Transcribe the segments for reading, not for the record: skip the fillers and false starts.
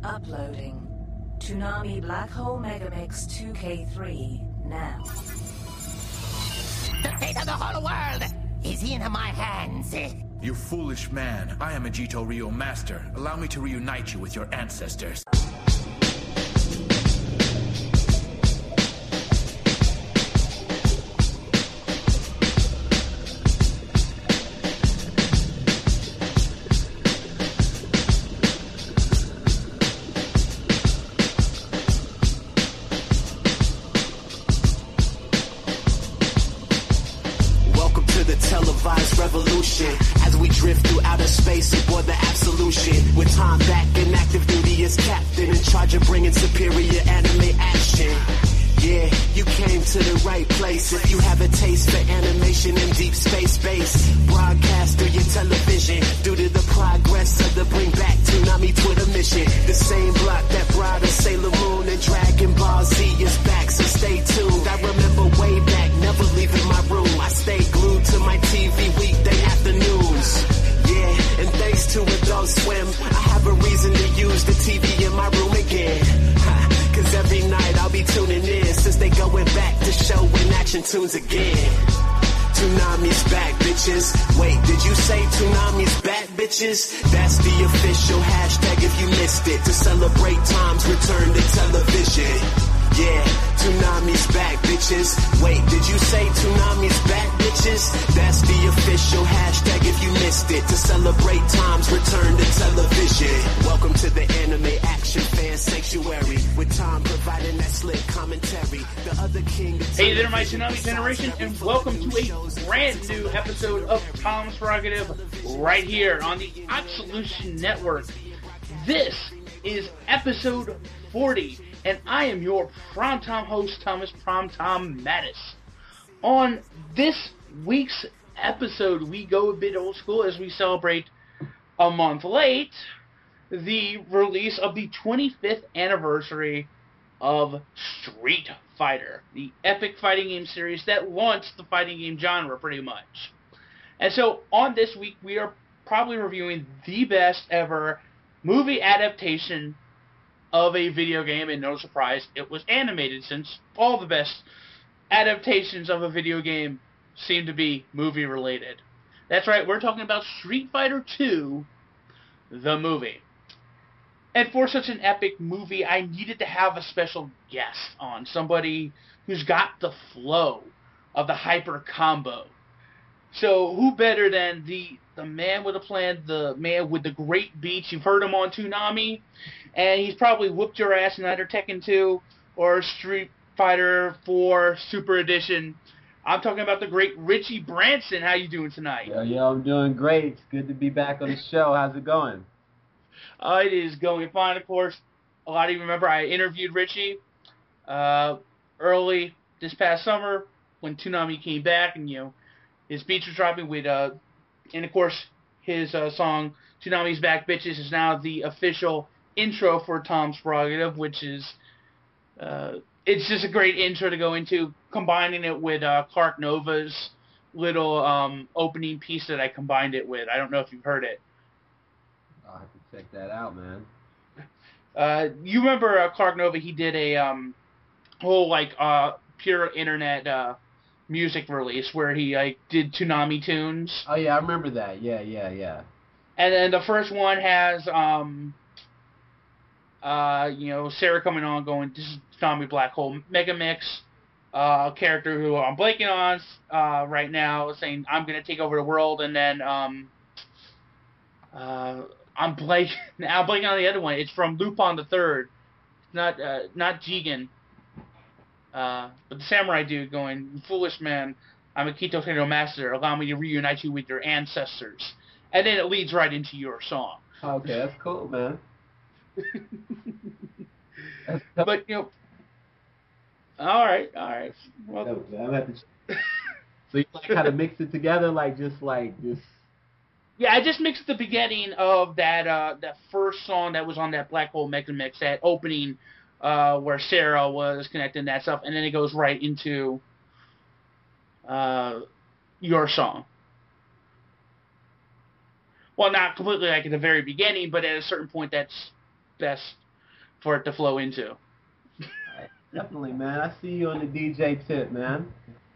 Uploading. Toonami Black Hole Megamix 2K3 now. The fate of the whole world is in my hands. You foolish man. I am a Jito Ryo master. Allow me to reunite you with your ancestors. Revolution as we drift through outer space aboard the Absolution. With time back and active duty as captain, in charge of bringing superior anime action. Yeah, you came to the right place. If you have a taste for animation in deep space base, broadcast through your television. Due to the progress of the Bring Back Toonami Twitter mission, the same block that brought us Sailor Moon and Dragon Ball Z is back, so stay tuned. I remember way back, never leaving my room. I stayed glued to my TV weekday afternoons. Yeah, and thanks to Adult Swim, I have a reason to use the TV in my room again. Cause every night I'll be tuning in, since they going back to show in action tunes again. Toonami's back, bitches. Wait, did you say Toonami's back, bitches? That's the official hashtag if you missed it. To celebrate Tom's return to television. Yeah, Toonami's back, bitches. Wait, did you say Toonami's back, bitches? That's the official hashtag if you missed it. To celebrate Tom's return to television. Welcome to the Anime Action Fan Sanctuary, with Tom providing that slick commentary. The other king. Hey there, my Toonami generation, and welcome to a brand new episode of Tom's Prerogative right here on the Absolution Network. This is episode 40. And I am your Prom Tom host, Thomas Prom Tom Mattis. On this week's episode, we go a bit old school as we celebrate a month late the release of the 25th anniversary of Street Fighter, the epic fighting game series that launched the fighting game genre pretty much. And so on this week, we are probably reviewing the best ever movie adaptation of a video game, and no surprise, it was animated, since all the best adaptations of a video game seem to be movie-related. That's right, we're talking about Street Fighter II, the movie. And for such an epic movie, I needed to have a special guest on, somebody who's got the flow of the hyper combo. So who better than the man with a plan, the man with the great beats? You've heard him on Toonami, and he's probably whooped your ass in either Tekken 2 or Street Fighter 4 Super Edition. I'm talking about the great Richie Branson. How you doing tonight? Yo, I'm doing great. It's good to be back on the show. How's it going? It is going fine, of course. A lot of you remember I interviewed Richie early this past summer when Toonami came back, and his beats were dropping with, and of course, his song, Toonami's Back Bitches, is now the official intro for Tom's Prerogative, which is, it's just a great intro to go into, combining it with Clark Nova's little opening piece that I combined it with. I don't know if you've heard it. I'll have to check that out, man. You remember Clark Nova, he did a whole, pure internet music release where he did Toonami tunes. Oh yeah, I remember that. Yeah. And then the first one has Sarah coming on going, this is Toonami Black Hole Megamix, character who I'm blanking on right now, saying I'm gonna take over the world, and then I'm blanking on the other one. It's from Lupin the Third, not Jigen. But the samurai dude going, "You foolish man, I'm a Kito Tendo master, allow me to reunite you with your ancestors." And then it leads right into your song. Okay, that's cool, man. But, alright. Well, I'm at so you how to mix it together, just. Yeah, I just mixed the beginning of that first song that was on that Black Hole Megamix, that opening where Sarah was connecting that stuff, and then it goes right into your song. Well, not completely like at the very beginning, but at a certain point that's best for it to flow into. Right. Definitely, man. I see you on the DJ tip, man.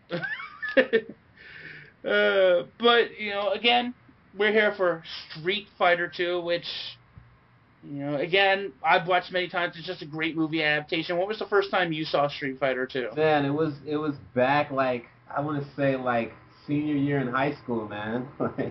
But, again, we're here for Street Fighter 2, which, again, I've watched many times. It's just a great movie adaptation. What was the first time you saw Street Fighter 2? Man, it was back, like, I want to say, like, senior year in high school, man.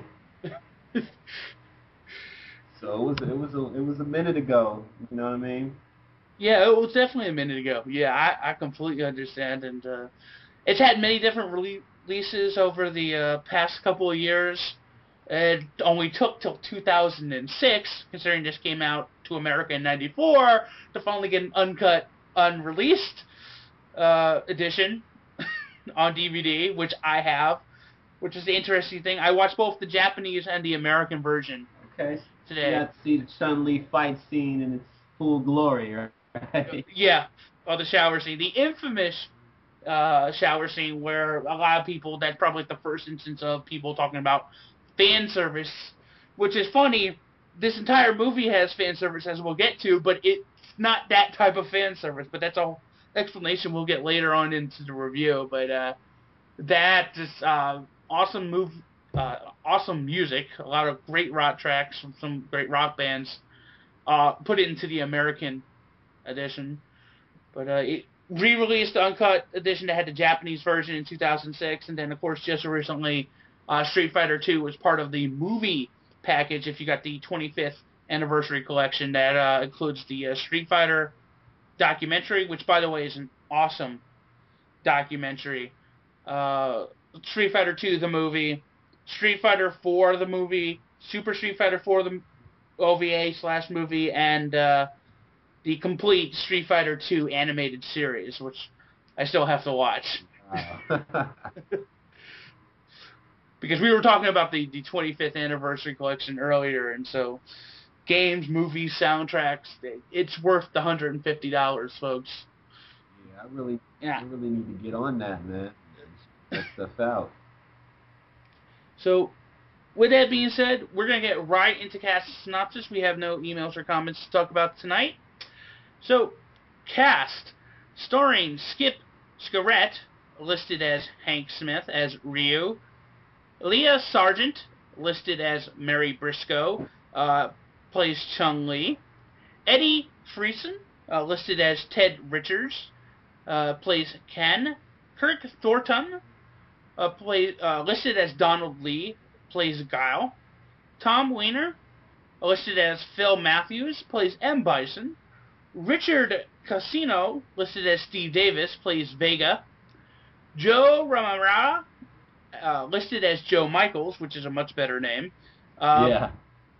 So it was a minute ago. You know what I mean? Yeah, it was definitely a minute ago. Yeah, I completely understand, and it's had many different releases over the past couple of years. It only took till 2006, considering this came out to America in '94, to finally get an uncut, unreleased edition on DVD, which I have, which is the interesting thing. I watched both the Japanese and the American version. Okay. Today. You got to see the Chun-Li fight scene in its full glory, right? Yeah, or the shower scene. The infamous shower scene where a lot of people, that's probably the first instance of people talking about fan service, which is funny. This entire movie has fan service, as we'll get to, but it's not that type of fan service. But that's a explanation we'll get later on into the review. But that is awesome movie. Awesome music, a lot of great rock tracks from some great rock bands. Put it into the American edition, but it re-released the uncut edition that had the Japanese version in 2006, and then of course just recently, Street Fighter 2 was part of the movie package. If you got the 25th anniversary collection, that includes the Street Fighter documentary, which by the way is an awesome documentary. Street Fighter 2 the movie. Street Fighter 4 the movie, Super Street Fighter 4 the OVA/movie, and the complete Street Fighter 2 animated series, which I still have to watch. Because we were talking about the 25th anniversary collection earlier, and so games, movies, soundtracks, it's worth the $150, folks. Yeah, I really need to get on that, man. Check stuff out. So, with that being said, we're going to get right into cast synopsis. We have no emails or comments to talk about tonight. So, cast. Starring Skip Scarrett, listed as Hank Smith as Ryu. Leah Sargent, listed as Mary Briscoe, plays Chun-Li. Eddie Friesen, listed as Ted Richards, plays Ken. Kirk Thornton, listed as Donald Lee, plays Guile. Tom Weiner, listed as Phil Matthews, plays M. Bison. Richard Casino, listed as Steve Davis, plays Vega. Joe Ramara, listed as Joe Michaels, which is a much better name. Yeah.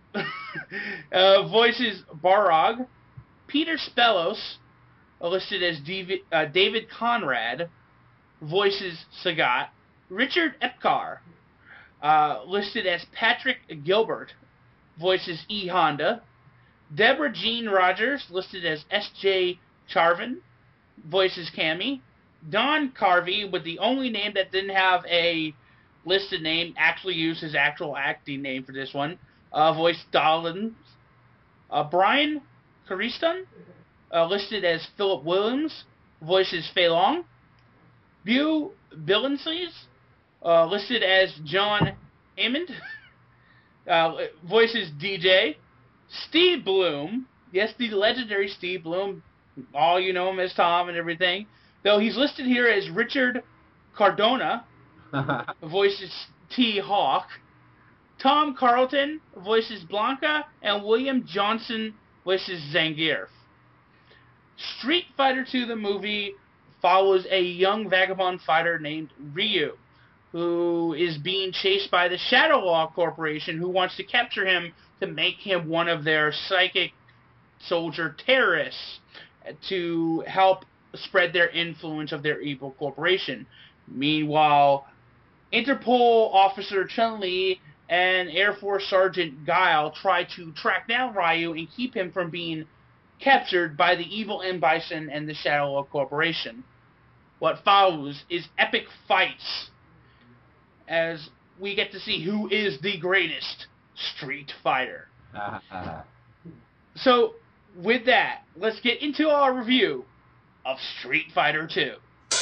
Voices Barog. Peter Spellos, listed as David Conrad, voices Sagat. Richard Epcar, listed as Patrick Gilbert, voices E. Honda. Deborah Jean Rogers, listed as S.J. Charvin, voices Cammy. Don Carvey, with the only name that didn't have a listed name, actually used his actual acting name for this one, voiced Dolan. Brian Cariston, listed as Philip Williams, voices Fei Long. Bu Billingsley, listed as John Hammond, voices DJ. Steve Bloom, yes, the legendary Steve Bloom, all you know him as Tom and everything, though he's listed here as Richard Cardona, voices T. Hawk. Tom Carlton voices Blanca, and William Johnson voices Zangief. Street Fighter 2 the movie follows a young vagabond fighter named Ryu, who is being chased by the Shadow Law Corporation, who wants to capture him to make him one of their psychic soldier terrorists to help spread their influence of their evil corporation. Meanwhile, Interpol officer Chun-Li and Air Force Sergeant Guile try to track down Ryu and keep him from being captured by the evil M. Bison and the Shadow Law Corporation. What follows is epic fights as we get to see who is the greatest Street Fighter. So, with that, let's get into our review of Street Fighter II.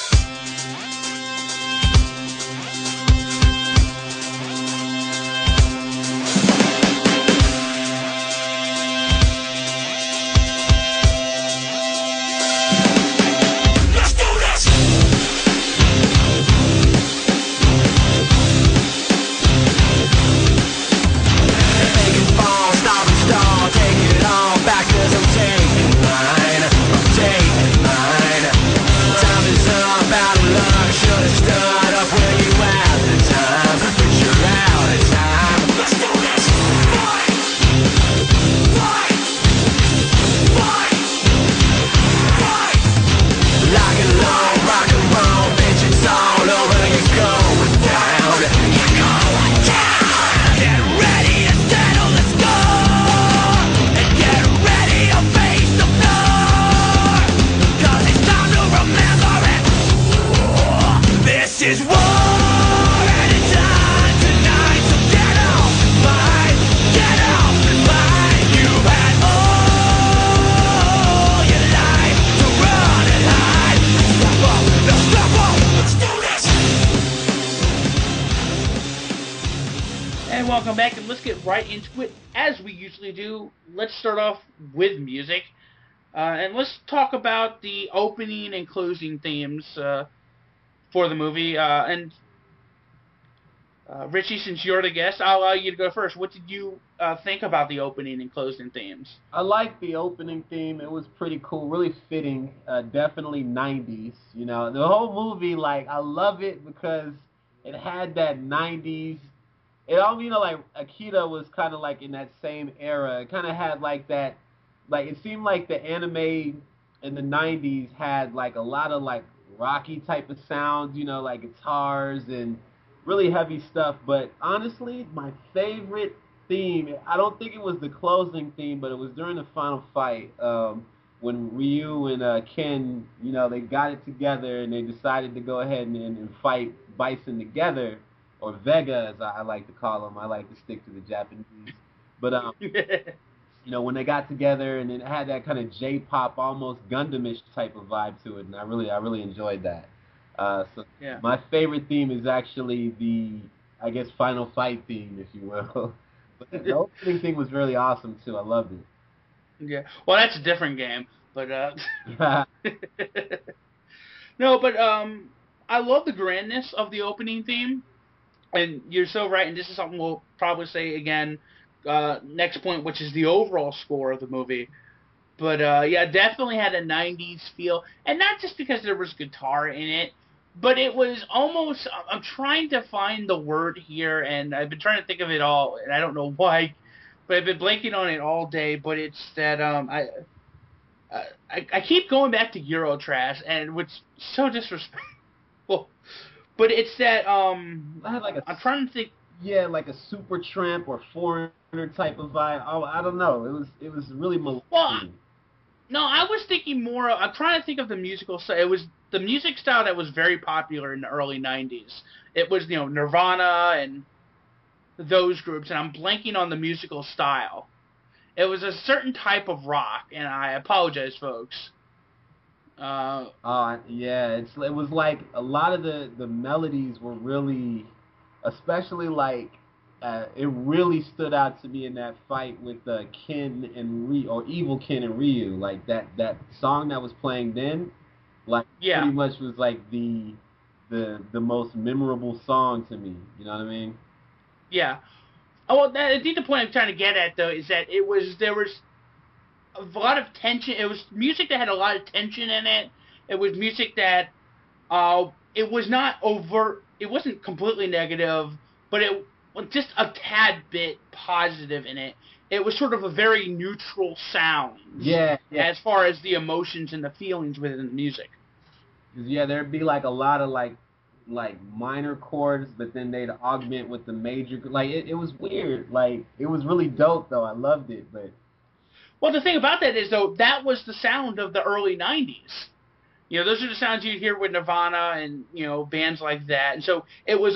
Welcome back, and let's get right into it as we usually do. Let's start off with music, and let's talk about the opening and closing themes for the movie. Richie, since you're the guest, I'll allow you to go first. What did you think about the opening and closing themes? I liked the opening theme. It was pretty cool, really fitting, definitely 90s. You know, the whole movie, like, I love it because it had that 90s. It all, you know, like Akira was kind of like in that same era. It kind of had like that, like it seemed like the anime in the 90s had like a lot of like rocky type of sounds, you know, like guitars and really heavy stuff. But honestly, my favorite theme, I don't think it was the closing theme, but it was during the final fight when Ryu and Ken, you know, they got it together and they decided to go ahead and fight Bison together. Or Vega, as I like to call them. I like to stick to the Japanese. But, you know, when they got together and it had that kind of J-pop, almost Gundam-ish type of vibe to it, and I really enjoyed that. My favorite theme is actually the, I guess, final fight theme, if you will. But the opening thing was really awesome, too. I loved it. Yeah. Well, that's a different game. But, no, but I love the grandness of the opening theme. And you're so right, and this is something we'll probably say again next point, which is the overall score of the movie. But, yeah, definitely had a 90s feel. And not just because there was guitar in it, but it was almost, I'm trying to find the word here, and I've been trying to think of it all, and I don't know why, but I've been blanking on it all day, but it's that I keep going back to Eurotrash, and which is so disrespectful. But it's that, I'm trying to think. Yeah, like a Super Tramp or Foreigner type of vibe. I don't know. It was really melodic. Well, no, I was thinking more, I'm trying to think of the musical style. It was the music style that was very popular in the early 90s. It was, you know, Nirvana and those groups, and I'm blanking on the musical style. It was a certain type of rock, and I apologize, folks. Yeah, it was like a lot of the melodies were really, especially like, it really stood out to me in that fight with Ken and Ryu, or Evil Ken and Ryu, like that song that was playing then, like pretty much was like the most memorable song to me, you know what I mean? Yeah. Oh, well, I think the point I'm trying to get at, though, is that there was a lot of tension. It was music that had a lot of tension in it. It was music that it was not overt. It wasn't completely negative, but it was just a tad bit positive in it. It was sort of a very neutral sound. Yeah. As far as the emotions and the feelings within the music. Yeah, there'd be like a lot of like minor chords, but then they'd augment with the major. Like it was weird. Like it was really dope though. I loved it, but. Well, the thing about that is, though, that was the sound of the early 90s. You know, those are the sounds you'd hear with Nirvana and, you know, bands like that. And so it was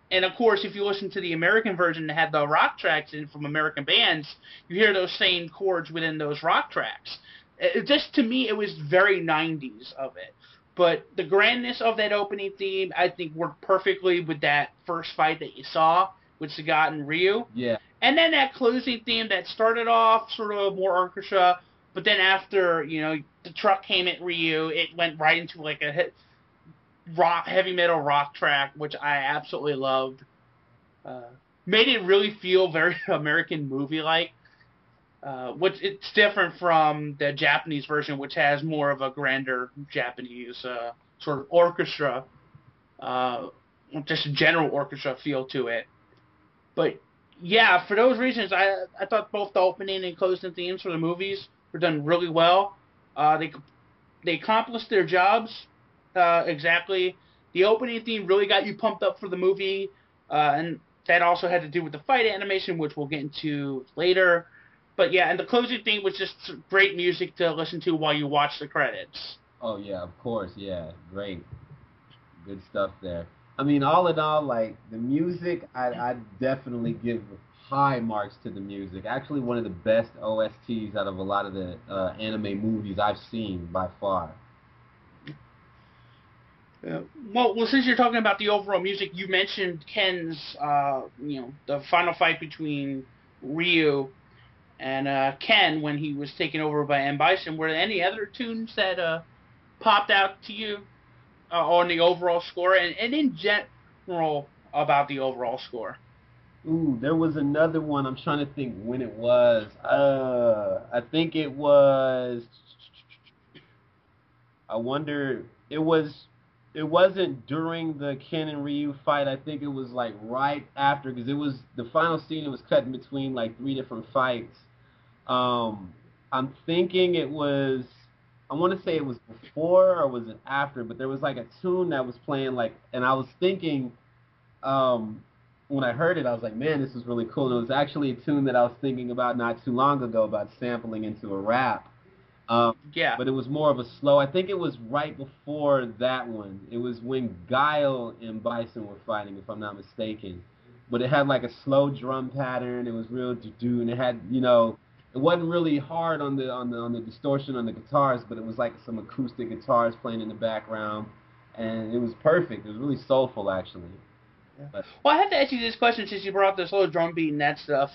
And of course, if you listen to the American version that had the rock tracks in from American bands, you hear those same chords within those rock tracks. Just to me, it was very 90s of it. But the grandness of that opening theme, I think, worked perfectly with that first fight that you saw with Sagat and Ryu. Yeah. And then that closing theme that started off sort of more orchestra, but then after, you know, the truck came at Ryu, it went right into like a heavy metal rock track, which I absolutely loved. Made it really feel very American movie-like. Which it's different from the Japanese version, which has more of a grander Japanese sort of orchestra, just a general orchestra feel to it. But yeah, for those reasons, I thought both the opening and closing themes for the movies were done really well. They accomplished their jobs exactly. The opening theme really got you pumped up for the movie, and that also had to do with the fight animation, which we'll get into later. But yeah, and the closing theme was just great music to listen to while you watch the credits. Oh yeah, of course, yeah, great, good stuff there. I mean, all in all, like the music, I definitely give high marks to the music. Actually, one of the best OSTs out of a lot of the anime movies I've seen by far. Well, since you're talking about the overall music, you mentioned Ken's, the final fight between Ryu and Ken when he was taken over by M. Bison. Were there any other tunes that popped out to you on the overall score and in general about the overall score? Ooh, there was another one. I'm trying to think when it was. I think it was. I wonder. It wasn't during the Ken and Ryu fight. I think it was like right after, because it was the final scene. It was cut in between like 3 different fights. I'm thinking it was. I want to say it was before or was it after, but there was like a tune that was playing like, and I was thinking, when I heard it, I was like, man, this is really cool. And it was actually a tune that I was thinking about not too long ago about sampling into a rap. Yeah. But it was more of a slow. I think it was right before that one. It was when Guile and Bison were fighting, if I'm not mistaken. But it had like a slow drum pattern. It was real do-do, and it had, it wasn't really hard on the distortion on the guitars, but it was like some acoustic guitars playing in the background, and it was perfect. It was really soulful, actually. Yeah. Well, I have to ask you this question since you brought up the slow drum beat and that stuff.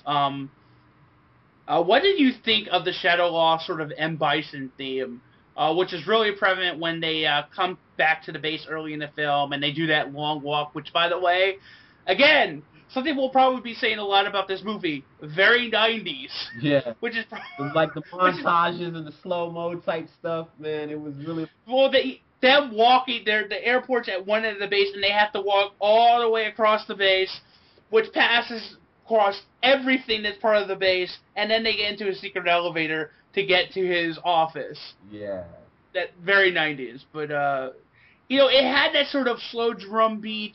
What did you think of the Shadow Law sort of M. Bison theme, which is really prevalent when they come back to the base early in the film and they do that long walk, which, by the way, again, something we'll probably be saying a lot about this movie. Very 90s. Yeah. Which is like the montages and the slow-mo type stuff, man. It was really... Well, them walking, the airport's at one end of the base, and they have to walk all the way across the base, which passes across everything that's part of the base, and then they get into a secret elevator to get to his office. Yeah. That very 90s. But, it had that sort of slow drum beats,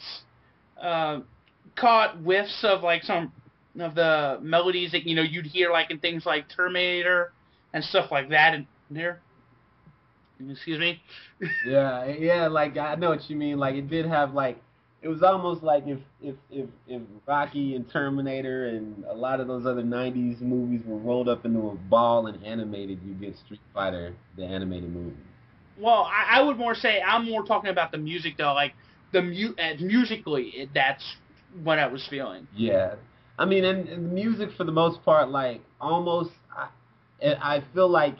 caught whiffs of like some of the melodies that you'd hear like in things like Terminator and stuff like that in there. Excuse me. yeah, like I know what you mean. Like it did have like, it was almost like if Rocky and Terminator and a lot of those other 90s movies were rolled up into a ball and animated, you get Street Fighter, the animated movie. Well, I would more say I'm more talking about the music though, like musically that's what I was feeling. Yeah. I mean, and the music for the most part, like, almost, I feel like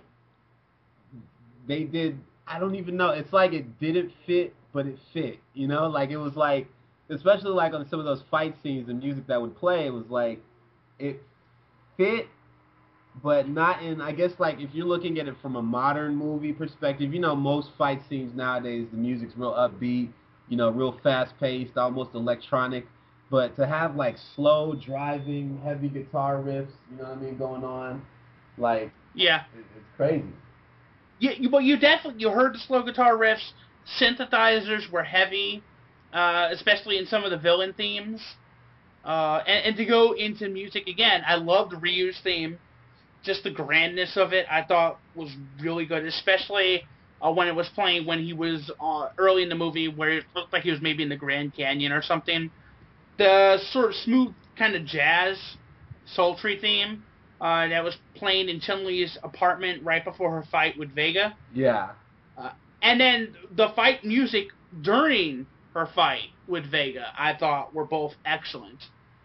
they did, I don't even know, it's like it didn't fit, but it fit, Like, it was like, especially like on some of those fight scenes, the music that would play, it was like, it fit, but not in, I guess, like, if you're looking at it from a modern movie perspective, most fight scenes nowadays, the music's real upbeat, real fast-paced, almost electronic. But to have, like, slow, driving, heavy guitar riffs, going on, like... Yeah. It's crazy. But you heard the slow guitar riffs. Synthesizers were heavy, especially in some of the villain themes. And to go into music again, I loved Ryu's theme. Just the grandness of it, I thought was really good, especially when it was playing when he was early in the movie where it looked like he was maybe in the Grand Canyon or something. the sort of smooth kind of jazz, sultry theme that was playing in Chun-Li's apartment right before her fight with Vega. Yeah. And then the fight music during her fight with Vega, I thought were both excellent.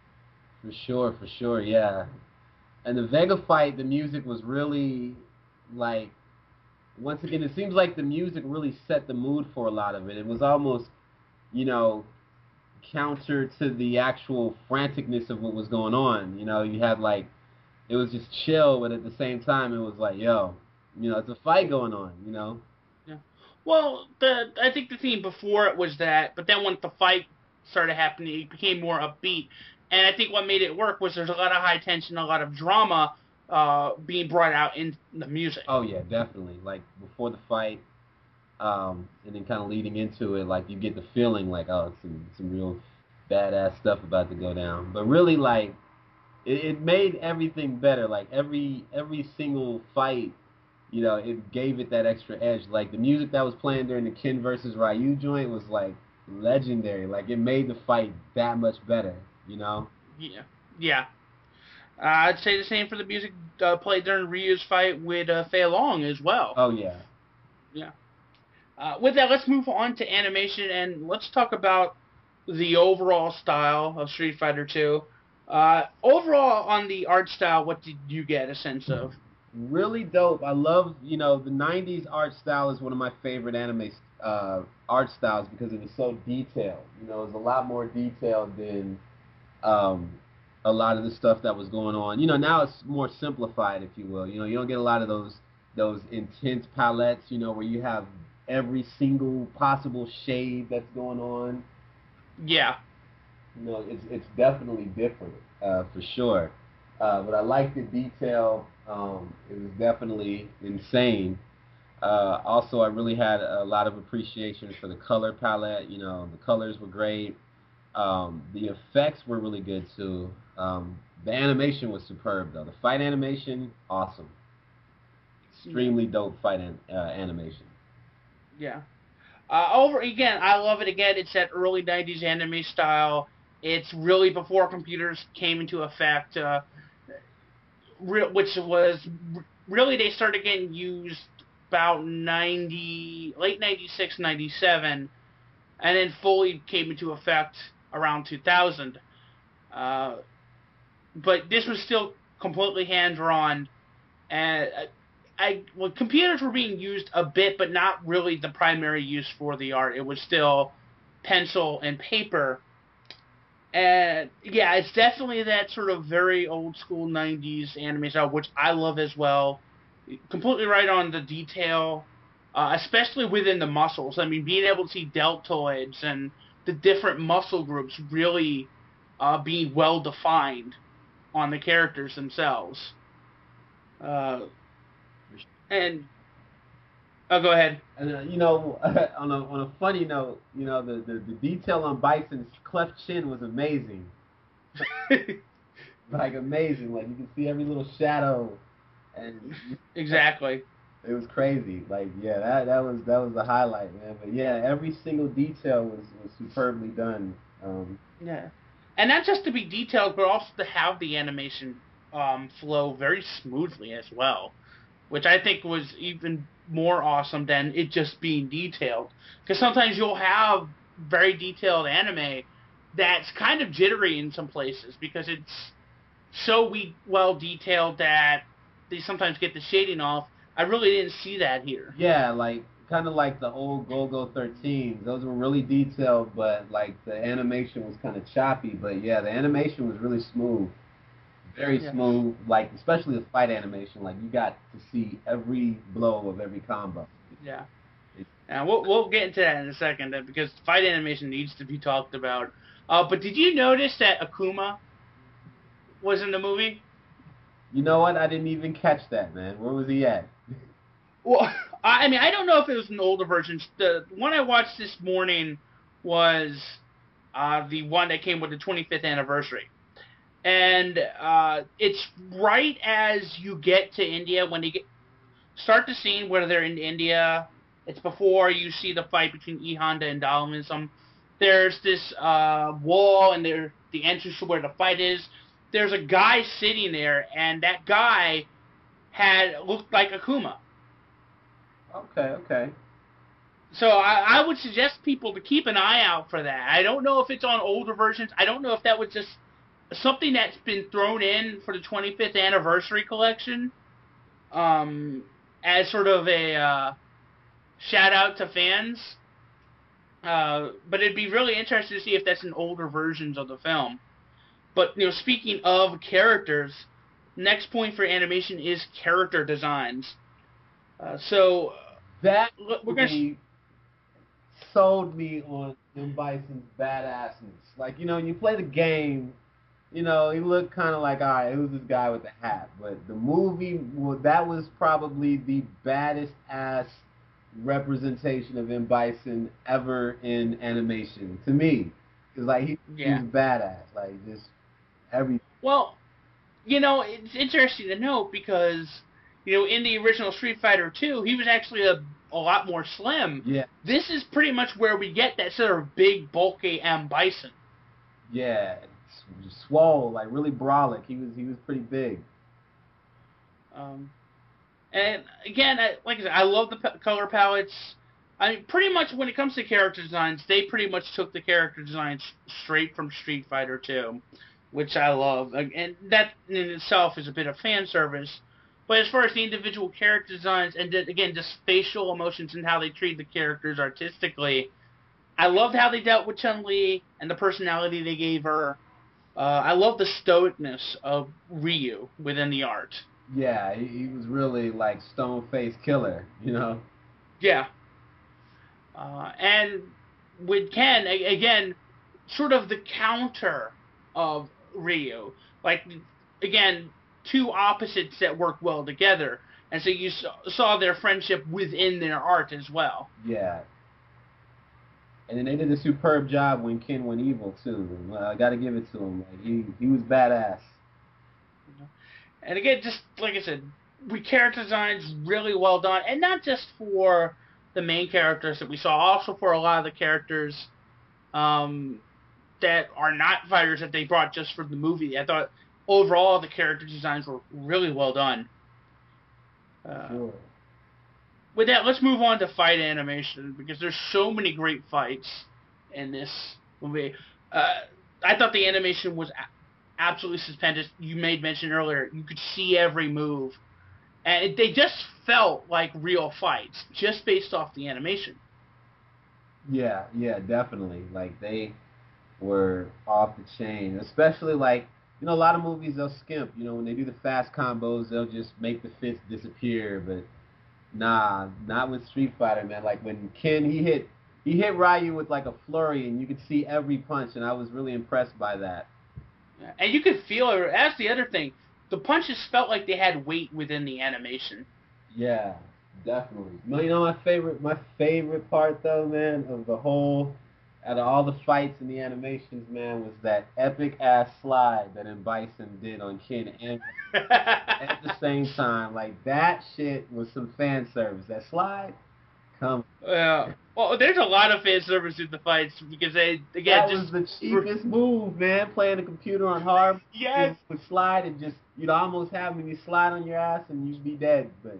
For sure, yeah. And the Vega fight, the music was really, like, once again, it seems like the music really set the mood for a lot of it. It was almost, you know, counter to the actual franticness of what was going on. You know, you had, like, it was just chill, but at the same time, it was like, yo, you know, it's a fight going on, you know? Yeah. Well, I think the theme before it was that, but then once the fight started happening, it became more upbeat. And I think what made it work was there's a lot of high tension, a lot of drama being brought out in the music. Oh, yeah, definitely. Like, before the fight, and then kind of leading into it, like, you get the feeling like, oh, some real badass stuff about to go down. But really, like, it made everything better. Like, every single fight, you know, it gave it that extra edge. Like, the music that was playing during the Ken versus Ryu joint was, like, legendary. Like, it made the fight that much better, you know? Yeah. I'd say the same for the music played during Ryu's fight with Fei Long as well. Oh, yeah. Yeah. With that, let's move on to animation, and let's talk about the overall style of Street Fighter 2. Overall, on the art style, what did you get a sense of? Really dope. I love, you know, the 90s art style is one of my favorite anime art styles because it was so detailed. You know, it was a lot more detailed than a lot of the stuff that was going on. You know, now it's more simplified, if you will. You know, you don't get a lot of those intense palettes, you know, where you have every single possible shade that's going on. Yeah. You know, it's definitely different, for sure. But I like the detail. It was definitely insane. Also, I really had a lot of appreciation for the color palette. You know, the colors were great. The effects were really good, too. The animation was superb, though. The fight animation, awesome. Extremely dope fight animation. Yeah. Again, I love it. Again, it's that early 90s anime style. It's really before computers came into effect, which was really they started getting used about late 96, 97, and then fully came into effect around 2000. But this was still completely hand-drawn, and computers were being used a bit, but not really the primary use for the art. It was still pencil and paper. And yeah, it's definitely that sort of very old school 90s anime style, which I love as well. Completely right on the detail, especially within the muscles. I mean, being able to see deltoids and the different muscle groups really being well defined on the characters themselves. Go ahead. And you know, on a funny note, you know, the detail on Bison's cleft chin was amazing. Like amazing. Like you can see every little shadow, and exactly. It was crazy. Like yeah, that was the highlight, man. But yeah, every single detail was superbly done. Yeah, and not just to be detailed, but also to have the animation flow very smoothly as well, which I think was even more awesome than it just being detailed. Because sometimes you'll have very detailed anime that's kind of jittery in some places because it's so well detailed that they sometimes get the shading off. I really didn't see that here. Yeah, like kind of like the old Go-Go 13s. Those were really detailed, but like the animation was kind of choppy. But yeah, the animation was really smooth. Very smooth, like especially the fight animation. Like you got to see every blow of every combo. Yeah, and we'll get into that in a second because fight animation needs to be talked about. But did you notice that Akuma was in the movie? You know what? I didn't even catch that, man. Where was he at? Well, I mean, I don't know if it was an older version. The one I watched this morning was the one that came with the 25th anniversary. And it's right as you get to India, when you start the scene where they're in India. It's before you see the fight between E Honda and Dynamism. there's this wall, and the entrance to where the fight is. There's a guy sitting there, and that guy looked like Akuma. Okay. So I would suggest people to keep an eye out for that. I don't know if it's on older versions. I don't know if that was just something that's been thrown in for the 25th anniversary collection, as sort of a shout out to fans. But it'd be really interesting to see if that's in older versions of the film. But speaking of characters, next point for animation is character designs. So that we're gonna sold me on M. Bison's badassness. Like, when you play the game, he looked kind of like, all right, who's this guy with the hat? But the movie, that was probably the baddest ass representation of M. Bison ever in animation to me. Because he was badass, like just everything. Well, it's interesting to note because in the original Street Fighter 2, he was actually a lot more slim. Yeah. This is pretty much where we get that sort of big, bulky M. Bison. Yeah, swole, like really brolic. He was pretty big. And again, like I said, I love the color palettes. I mean, pretty much when it comes to character designs, they pretty much took the character designs straight from Street Fighter 2, which I love. And that in itself is a bit of fan service. But as far as the individual character designs, and again, just facial emotions and how they treat the characters artistically, I loved how they dealt with Chun-Li and the personality they gave her. I love the stoicness of Ryu within the art. Yeah, he was really like stone-faced killer, Yeah. And with Ken, again, sort of the counter of Ryu. Like, again, two opposites that work well together. And so you saw their friendship within their art as well. Yeah. And then they did a superb job when Ken went evil, too. I got to give it to him. Like, he was badass. And again, just like I said, character designs really well done. And not just for the main characters that we saw, also for a lot of the characters that are not fighters that they brought just for the movie. I thought overall the character designs were really well done. Sure. With that, let's move on to fight animation, because there's so many great fights in this movie. I thought the animation was absolutely stupendous. You made mention earlier, you could see every move. And they just felt like real fights, just based off the animation. Yeah, definitely. Like, they were off the chain. Especially, like, a lot of movies, they'll skimp. When they do the fast combos, they'll just make the fists disappear. But, nah, not with Street Fighter, man. Like, when Ken, he hit Ryu with, like, a flurry, and you could see every punch, and I was really impressed by that. Yeah, and you could feel it. That's the other thing. The punches felt like they had weight within the animation. Yeah, definitely. My favorite part though, man, of the whole, out of all the fights in the animations, man, was that epic ass slide that M. Bison did on Ken, and at the same time, like that shit was some fan service. That slide, come. Yeah. Well, there's a lot of fan service in the fights because they again that was the cheapest move, man. Playing the computer on hard. Yes. Would slide and just almost have me slide on your ass and you'd be dead, but.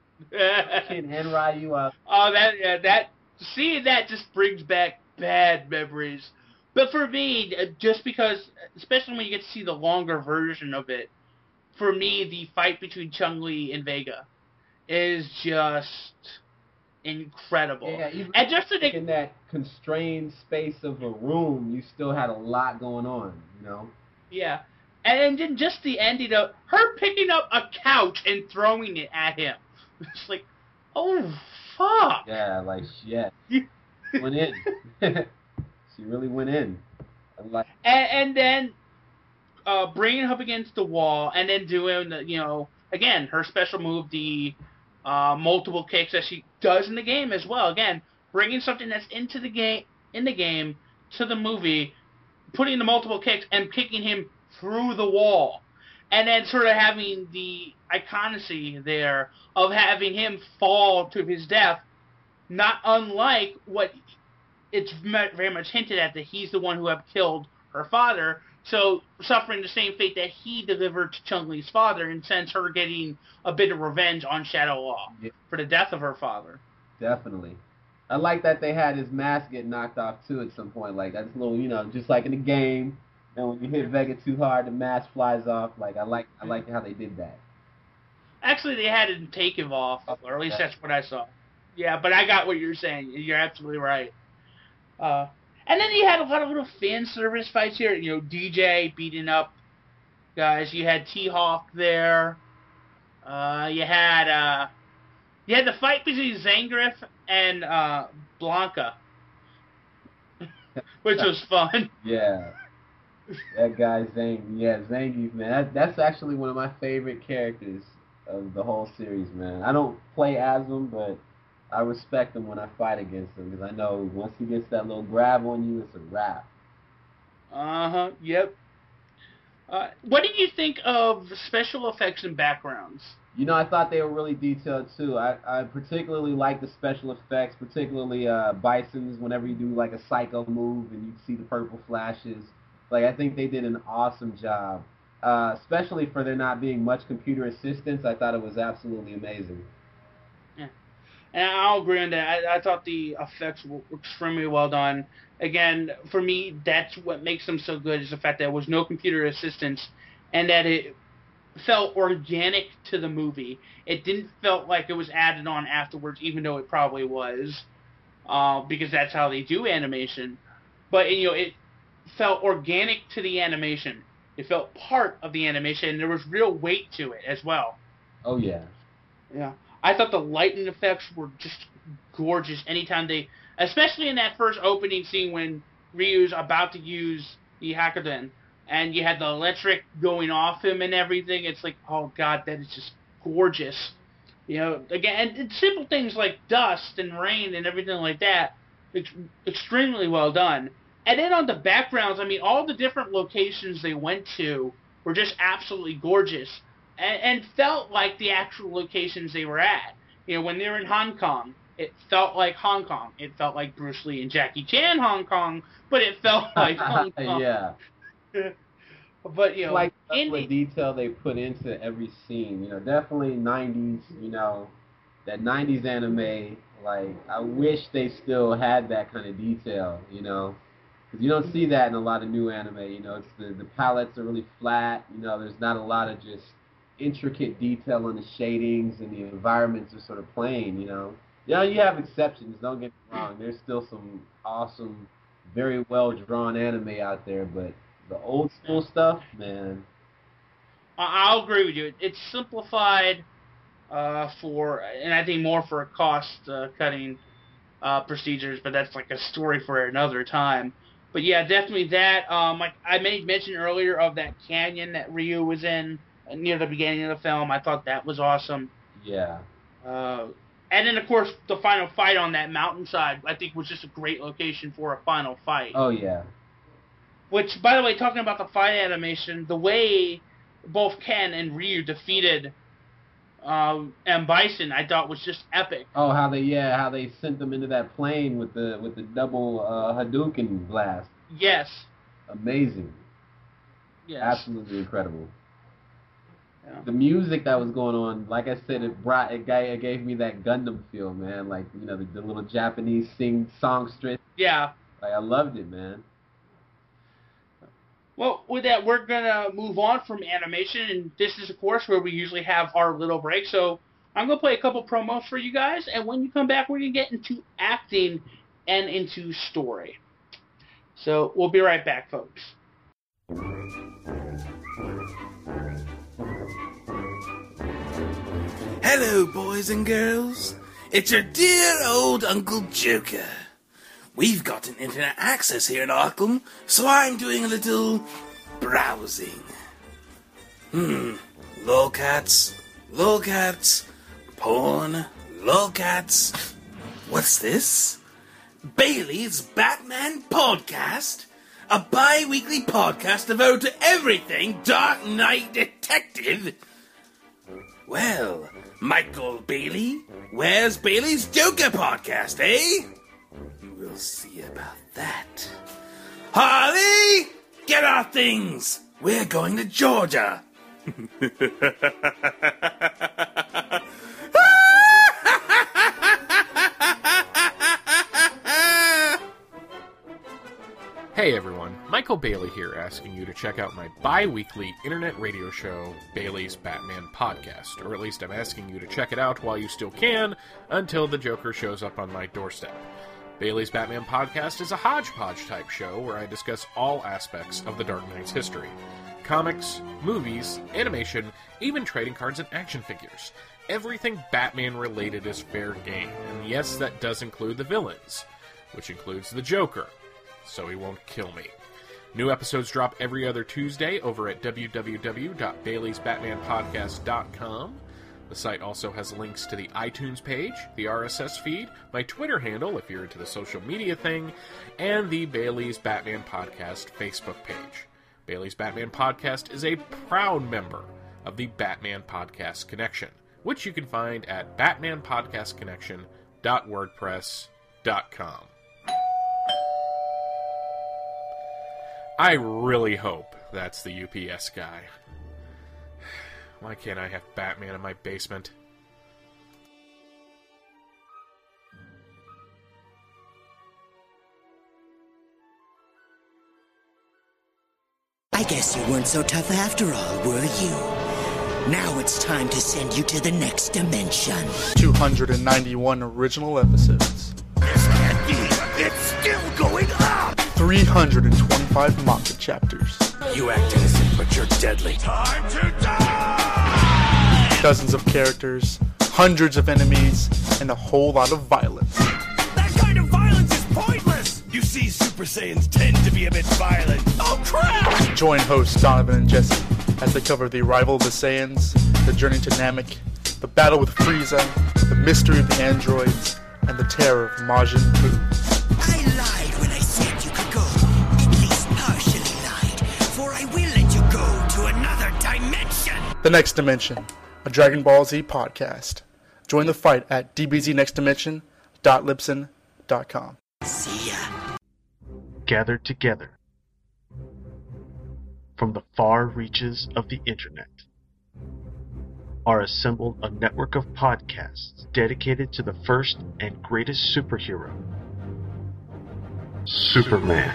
Ken and Ryu up. Oh, seeing that just brings back bad memories. But for me, just because, especially when you get to see the longer version of it, for me, the fight between Chun-Li and Vega is just incredible. Yeah, even and just in that constrained space of a room, you still had a lot going on, Yeah. And then just the ending of her picking up a couch and throwing it at him. It's like, oh, fuck. Yeah, like, yeah. Went in. She really went in. And then bringing her up against the wall and then doing, again, her special move, the multiple kicks that she does in the game as well. Again, bringing something that's in the game to the movie, putting the multiple kicks and kicking him through the wall. And then sort of having the iconicity there of having him fall to his death, not unlike what it's very much hinted at that he's the one who had killed her father, so suffering the same fate that he delivered to Chun-Li's father, and sends her getting a bit of revenge on Shadow Law for the death of her father. Definitely. I like that they had his mask get knocked off, too, at some point. Like, that's a little, just like in the game, and when you hit Vega too hard, the mask flies off. Like, I like how they did that. Actually, they had it taken off, or at least that's what I saw. Yeah, but I got what you're saying. You're absolutely right. And then you had a lot of little fan service fights here. DJ beating up guys. You had T-Hawk there. You had the fight between Zangief and Blanca, which was fun. Yeah. That guy Zangief, man. That's actually one of my favorite characters of the whole series, man. I don't play as him, but I respect him when I fight against him, because I know once he gets that little grab on you, it's a wrap. Yep. What did you think of special effects and backgrounds? I thought they were really detailed, too. I particularly like the special effects, particularly Bison's, whenever you do, like, a psycho move and you see the purple flashes. Like, I think they did an awesome job. Especially for there not being much computer assistance, I thought it was absolutely amazing. Yeah. And I'll agree on that. I thought the effects were extremely well done. Again, for me, that's what makes them so good, is the fact that there was no computer assistance and that it felt organic to the movie. It didn't feel like it was added on afterwards, even though it probably was, because that's how they do animation. But, it felt organic to the animation. It felt part of the animation, and there was real weight to it as well. Oh, yeah. Yeah. I thought the lighting effects were just gorgeous anytime especially in that first opening scene when Ryu's about to use the Hakuden, and you had the electric going off him and everything. It's like, oh, God, that is just gorgeous. Again, and simple things like dust and rain and everything like that, extremely well done. And then on the backgrounds, all the different locations they went to were just absolutely gorgeous and felt like the actual locations they were at. When they were in Hong Kong, it felt like Hong Kong. It felt like Bruce Lee and Jackie Chan Hong Kong, but it felt like Hong Kong. Yeah. But, like the detail they put into every scene. Definitely 90s, that 90s anime, like, I wish they still had that kind of detail, Because you don't see that in a lot of new anime, it's the palettes are really flat, there's not a lot of just intricate detail in the shadings, and the environments are sort of plain, you have exceptions, don't get me wrong, there's still some awesome, very well-drawn anime out there, but the old school stuff, man. I'll agree with you. It's simplified and I think more for cost-cutting procedures, but that's like a story for another time. But yeah, definitely that. Like I made mention earlier of that canyon that Ryu was in near the beginning of the film. I thought that was awesome. Yeah. And then, of course, the final fight on that mountainside, I think, was just a great location for a final fight. Oh, yeah. Which, by the way, talking about the fight animation, the way both Ken and Ryu defeated M. Bison, I thought was just epic. Oh, how they sent them into that plane with the double Hadouken blast. Yes. Amazing. Yes. Absolutely incredible. Yeah. The music that was going on, like I said, it gave me that Gundam feel, man. Like, the little Japanese songstress. Yeah. Like, I loved it, man. Well, with that, we're going to move on from animation, and this is, of course, where we usually have our little break. So I'm going to play a couple promos for you guys, and when you come back, we're going to get into acting and into story. So we'll be right back, folks. Hello, boys and girls. It's your dear old Uncle Joker. We've got an internet access here in Arkham, so I'm doing a little browsing. Lolcats, porn, lolcats. What's this? Bailey's Batman Podcast? A bi-weekly podcast devoted to everything Dark Knight Detective? Well, Michael Bailey, where's Bailey's Joker Podcast, eh? We'll see about that. Harley! Get our things! We're going to Georgia! Hey everyone, Michael Bailey here, asking you to check out my bi-weekly internet radio show, Bailey's Batman Podcast. Or at least I'm asking you to check it out while you still can, until the Joker shows up on my doorstep. Bailey's Batman Podcast is a hodgepodge-type show where I discuss all aspects of the Dark Knight's history. Comics, movies, animation, even trading cards and action figures. Everything Batman-related is fair game, and yes, that does include the villains, which includes the Joker. So he won't kill me. New episodes drop every other Tuesday over at www.baileysbatmanpodcast.com. The site also has links to the iTunes page, the RSS feed, my Twitter handle if you're into the social media thing, and the Bailey's Batman Podcast Facebook page. Bailey's Batman Podcast is a proud member of the Batman Podcast Connection, which you can find at batmanpodcastconnection.wordpress.com. I really hope that's the UPS guy. Why can't I have Batman in my basement? I guess you weren't so tough after all, were you? Now it's time to send you to the next dimension. 291 original episodes. This can't be. It's still going up. 325 manga chapters. You act innocent, but you're deadly. Time to die! Dozens of characters, hundreds of enemies, and a whole lot of violence. That kind of violence is pointless! You see, Super Saiyans tend to be a bit violent. Oh, crap! Join hosts Donovan and Jesse as they cover the arrival of the Saiyans, the journey to Namek, the battle with Frieza, the mystery of the androids, and the terror of Majin Buu. I lied when I said you could go. At least partially lied, for I will let you go to another dimension. The Next Dimension, a Dragon Ball Z podcast. Join the fight at dbznextdimension.libsyn.com. See ya. Gathered together from the far reaches of the internet are assembled a network of podcasts dedicated to the first and greatest superhero, Superman.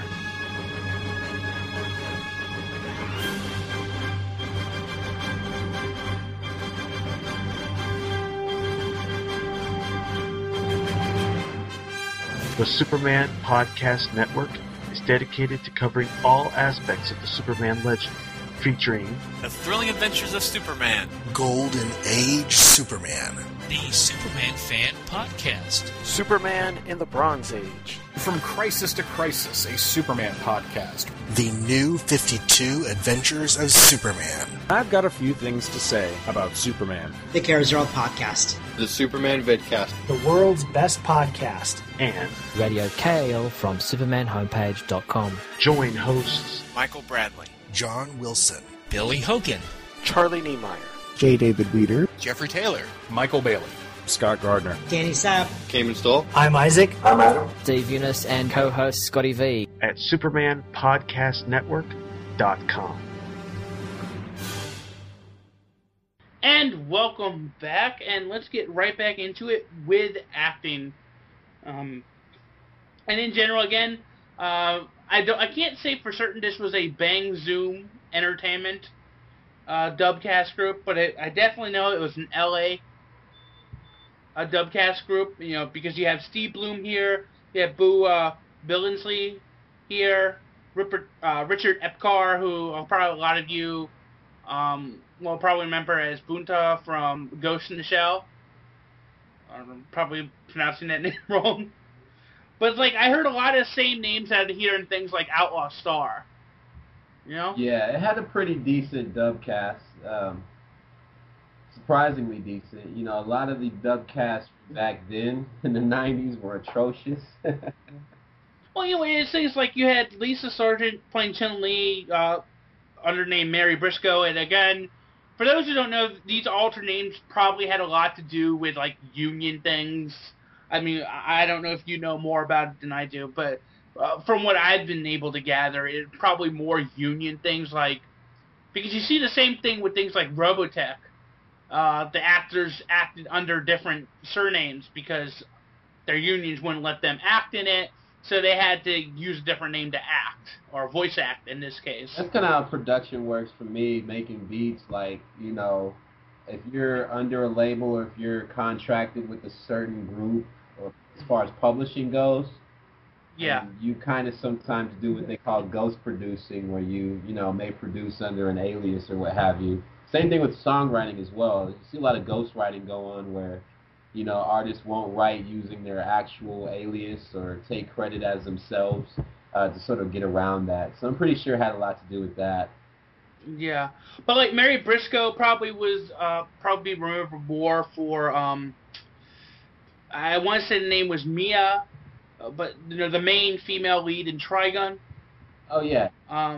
The Superman Podcast Network is dedicated to covering all aspects of the Superman legend, featuring The Thrilling Adventures of Superman, Golden Age Superman, the Superman Fan Podcast, Superman in the Bronze Age, From Crisis to Crisis, a Superman podcast, The New 52 Adventures of Superman. I've got a few things to say about Superman. The Carousel Podcast, the Superman Vidcast, the world's best podcast, and Radio Kale from SupermanHomepage.com. Join hosts Michael Bradley, John Wilson, Billy Hogan, Charlie Niemeyer, J. David Weeder, Jeffrey Taylor, Michael Bailey, Scott Gardner, Danny Sapp, Cayman Stoll. I'm Isaac. I'm Adam. Steve Eunice and co-host Scotty V. At SupermanPodcastNetwork.com. And welcome back, and let's get right back into it with acting. And in general, again, I can't say for certain this was a Bang Zoom Entertainment dubcast group, but I definitely know it was an LA dubcast group. You know, because you have Steve Bloom here, you have Boo Billingsley here, Richard Epcar, who probably a lot of you will probably remember as Bunta from Ghost in the Shell. I'm probably pronouncing that name wrong. But, like, I heard a lot of the same names out of here in things like Outlaw Star. You know? Yeah, it had a pretty decent dub cast. Surprisingly decent. You know, a lot of the dub casts back then in the 90s were atrocious. Well, you know, it's things like you had Lisa Sargent playing Chun-Li under the name Mary Briscoe, and again, for those who don't know, these alter names probably had a lot to do with, like, union things. I mean, I don't know if you know more about it than I do, but from what I've been able to gather, it's probably more union things like, because you see the same thing with things like Robotech. The actors acted under different surnames because their unions wouldn't let them act in it, so they had to use a different name to act, or voice act in this case. That's kind of how production works for me, making beats. Like, you know, if you're under a label or if you're contracted with a certain group, or as far as publishing goes, yeah, you kind of sometimes do what they call ghost producing, where you know, may produce under an alias or what have you. Same thing with songwriting as well. You see a lot of ghostwriting go on where, you know, artists won't write using their actual alias or take credit as themselves to sort of get around that. So I'm pretty sure it had a lot to do with that. Yeah, but like Mary Briscoe probably was probably remembered more for I want to say the name was Mia, but you know, the main female lead in Trigun. Oh yeah.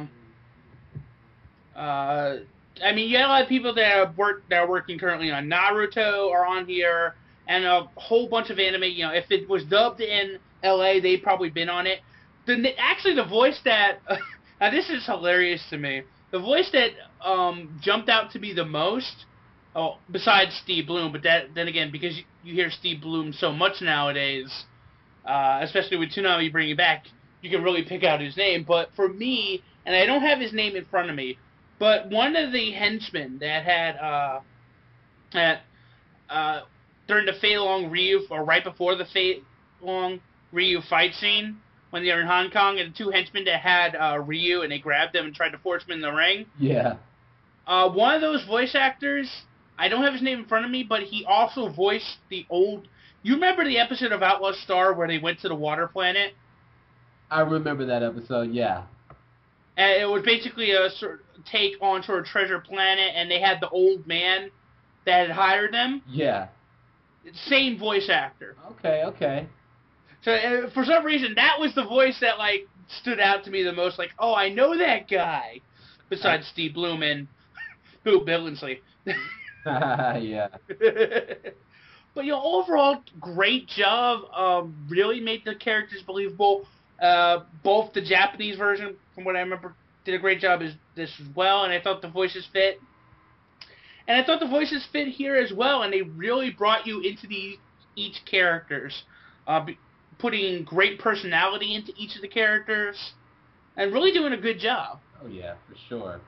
I mean, you had a lot of people that are working currently on Naruto are on here, and a whole bunch of anime. You know, if it was dubbed in LA, they'd probably been on it. Actually, the voice that now this is hilarious to me. The voice that jumped out to me the most, besides Steve Bloom, but then again, because you hear Steve Bloom so much nowadays, especially with Toonami bringing it back, you can really pick out his name. But for me, and I don't have his name in front of me, but one of the henchmen that had during the Fei Long Ryu, or right before the Fei Long Ryu fight scene, when they were in Hong Kong, and the two henchmen that had Ryu, and they grabbed him and tried to force him in the ring. Yeah. One of those voice actors, I don't have his name in front of me, but he also voiced the old... You remember the episode of Outlaw Star where they went to the water planet? I remember that episode, yeah. And it was basically a sort of take on sort of Treasure Planet, and they had the old man that had hired them. Yeah. Same voice actor. Okay. So for some reason, that was the voice that like stood out to me the most. Like, oh, I know that guy. Besides Steve Bloom and Bill Billingsley. Yeah. But you know, overall, great job. Really made the characters believable. Both the Japanese version, from what I remember, did a great job as this as well, and I thought the voices fit. And I thought the voices fit here as well, and they really brought you into each characters, putting great personality into each of the characters, and really doing a good job. Oh yeah, for sure.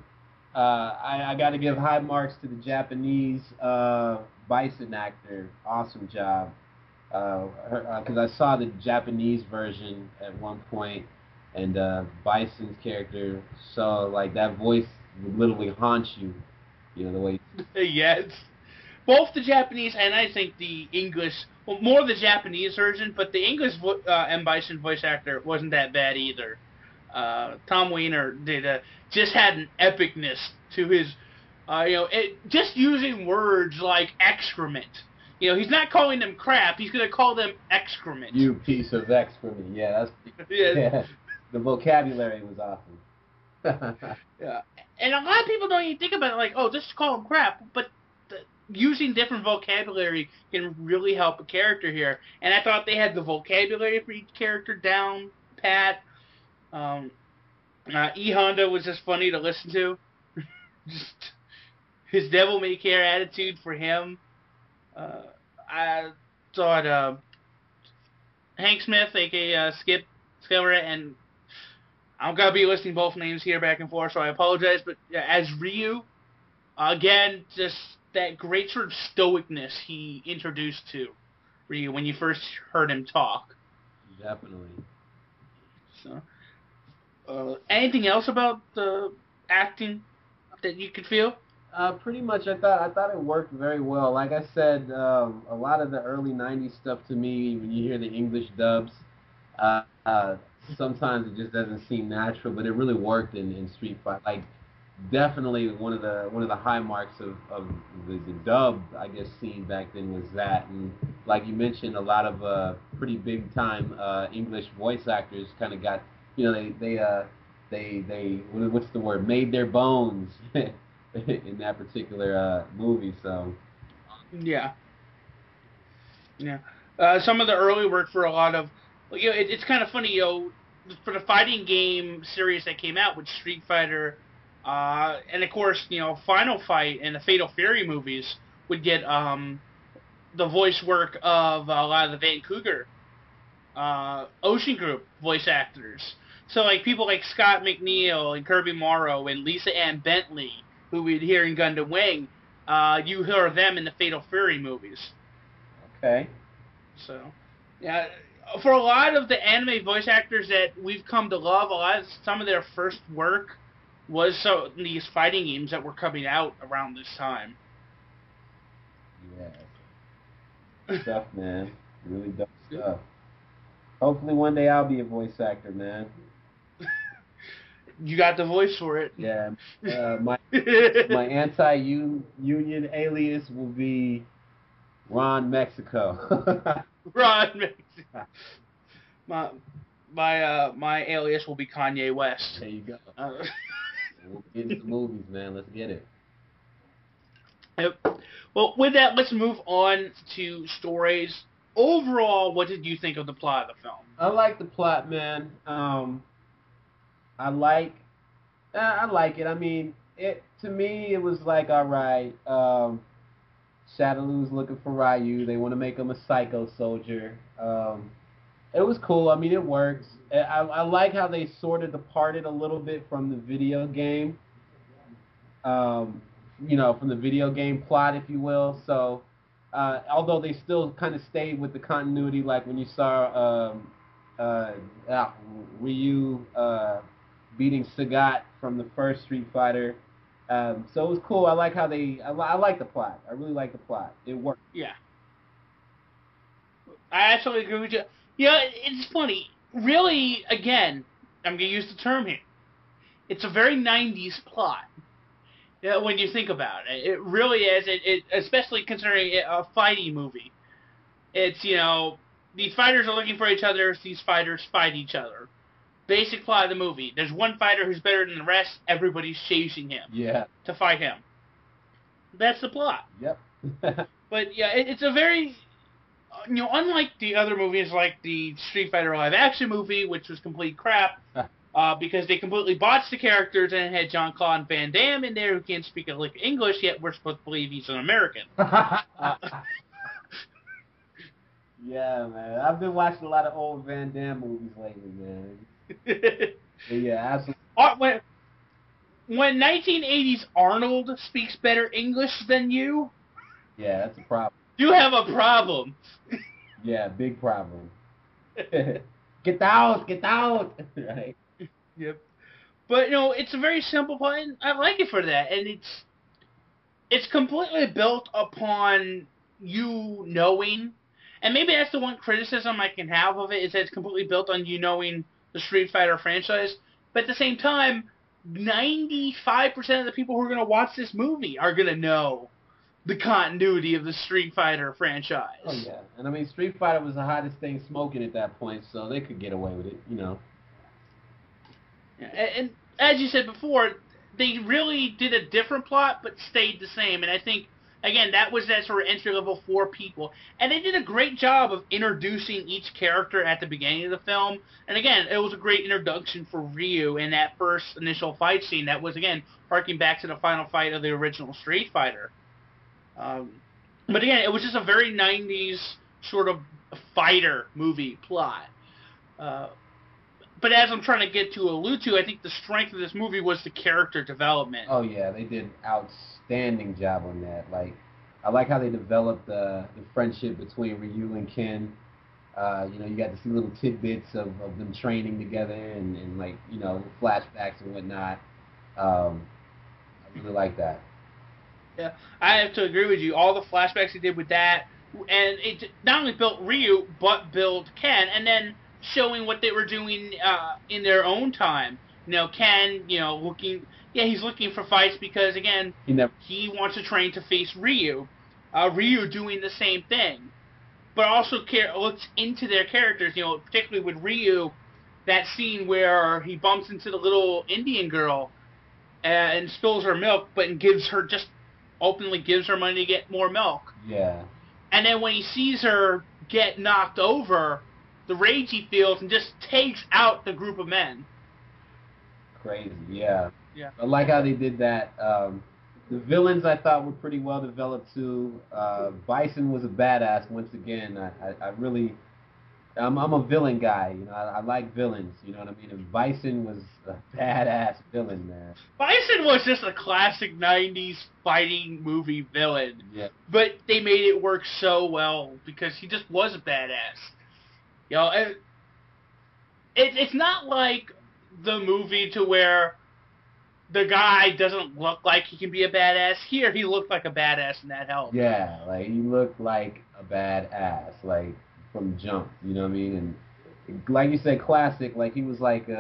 I got to give high marks to the Japanese Bison actor. Awesome job. Because I saw the Japanese version at one point, and Bison's character, so like that voice would literally haunt you. You know, the way. Yes. Both the Japanese and I think the English, well, more the Japanese version, but the English M. Bison voice actor wasn't that bad either. Tom Weiner just had an epicness to his, just using words like excrement. You know, he's not calling them crap, he's going to call them excrement. You piece of excrement. Yeah, yeah. The vocabulary was awesome. Yeah. And a lot of people don't even think about it like, oh, just call them crap, but using different vocabulary can really help a character here. And I thought they had the vocabulary for each character down pat. E. Honda was just funny to listen to. Just his devil may care attitude for him. I thought Hank Smith, aka Skip Skillet, and I'm gonna be listing both names here back and forth, so I apologize. But as Ryu, again, just that great sort of stoicness he introduced to Ryu when you first heard him talk. Definitely. So, anything else about the acting that you could feel? Pretty much, I thought it worked very well. Like I said, a lot of the early '90s stuff to me, when you hear the English dubs, sometimes it just doesn't seem natural, but it really worked in Street Fighter. Like, definitely one of the high marks of the dub, I guess, scene back then was that. And like you mentioned, a lot of pretty big time English voice actors kind of got, they what's the word, made their bones in that particular movie. So yeah. Some of the early work for a lot of, it's kind of funny, for the fighting game series that came out with Street Fighter, and of course, Final Fight and the Fatal Fury movies would get the voice work of a lot of the Vancouver Ocean Group voice actors. So like people like Scott McNeil and Kirby Morrow and Lisa Ann Bentley, who we'd hear in Gundam Wing, you hear them in the Fatal Fury movies. Okay. So, yeah, for a lot of the anime voice actors that we've come to love, some of their first work was these fighting games that were coming out around this time. Yeah. Stuff, man. Really dope stuff. Hopefully one day I'll be a voice actor, man. You got the voice for it. Yeah. My anti-union alias will be Ron Mexico. Ron Mexico. My alias will be Kanye West. There you go. We'll get into movies, man. Let's get it. Yep. Well, with that, let's move on to stories. Overall, what did you think of the plot of the film? I like the plot, man. I like it. I mean, to me, it was like, all right, Shadaloo's looking for Ryu. They want to make him a psycho soldier. It was cool. I mean, it works. I like how they sort of departed a little bit from the video game. From the video game plot, if you will. So, although they still kind of stayed with the continuity, like when you saw Ryu beating Sagat from the first Street Fighter. So it was cool. I like how I like the plot. I really like the plot. It worked. Yeah. I absolutely agree with you. Yeah, it's funny. Really, again, I'm going to use the term here. It's a very 90s plot. When you think about it. It really is. It especially considering a fighting movie. It's, these fighters are looking for each other. These fighters fight each other. Basic plot of the movie. There's one fighter who's better than the rest. Everybody's chasing him. Yeah. To fight him. That's the plot. Yep. But, yeah, it's a very... unlike the other movies like the Street Fighter live-action movie, which was complete crap... because they completely botched the characters and had Jean-Claude Van Damme in there who can't speak a lick of English, yet we're supposed to believe he's an American. Yeah, man. I've been watching a lot of old Van Damme movies lately, man. Yeah, absolutely. When 1980s Arnold speaks better English than you... Yeah, that's a problem. You have a problem. Yeah, big problem. Get out! Right. Yep. But, it's a very simple plot, and I like it for that. And it's completely built upon you knowing, and maybe that's the one criticism I can have of it, is that it's completely built on you knowing the Street Fighter franchise. But at the same time, 95% of the people who are going to watch this movie are going to know the continuity of the Street Fighter franchise. Oh, yeah. And, I mean, Street Fighter was the hottest thing smoking at that point, so they could get away with it, And as you said before, they really did a different plot, but stayed the same. And I think, again, that was that sort of entry level for people. And they did a great job of introducing each character at the beginning of the film. And again, it was a great introduction for Ryu in that first initial fight scene that was, again, harking back to the final fight of the original Street Fighter. But again, it was just a very 90s sort of fighter movie plot. But as I'm trying to get to allude to, I think the strength of this movie was the character development. Oh, yeah, they did an outstanding job on that. Like, I like how they developed the friendship between Ryu and Ken. You got to see little tidbits of them training together and flashbacks and whatnot. I really like that. Yeah, I have to agree with you. All the flashbacks they did with that, and it not only built Ryu, but built Ken, and then showing what they were doing in their own time. Ken, he's looking for fights because, again, he wants to train to face Ryu. Ryu doing the same thing. But also looks into their characters, particularly with Ryu, that scene where he bumps into the little Indian girl and spills her milk, but openly gives her money to get more milk. Yeah. And then when he sees her get knocked over, the rage he feels, and just takes out the group of men. Crazy, yeah. Yeah. I like how they did that. The villains I thought were pretty well developed too. Bison was a badass once again. I'm a villain guy, you know. I like villains, you know what I mean. And Bison was a badass villain, man. Bison was just a classic '90s fighting movie villain. Yeah. But they made it work so well because he just was a badass. You know, it's not like the movie to where the guy doesn't look like he can be a badass. Here, he looked like a badass, and that helped. Yeah, like he looked like a badass, like from jump. You know what I mean? And like you said, classic. Like he was like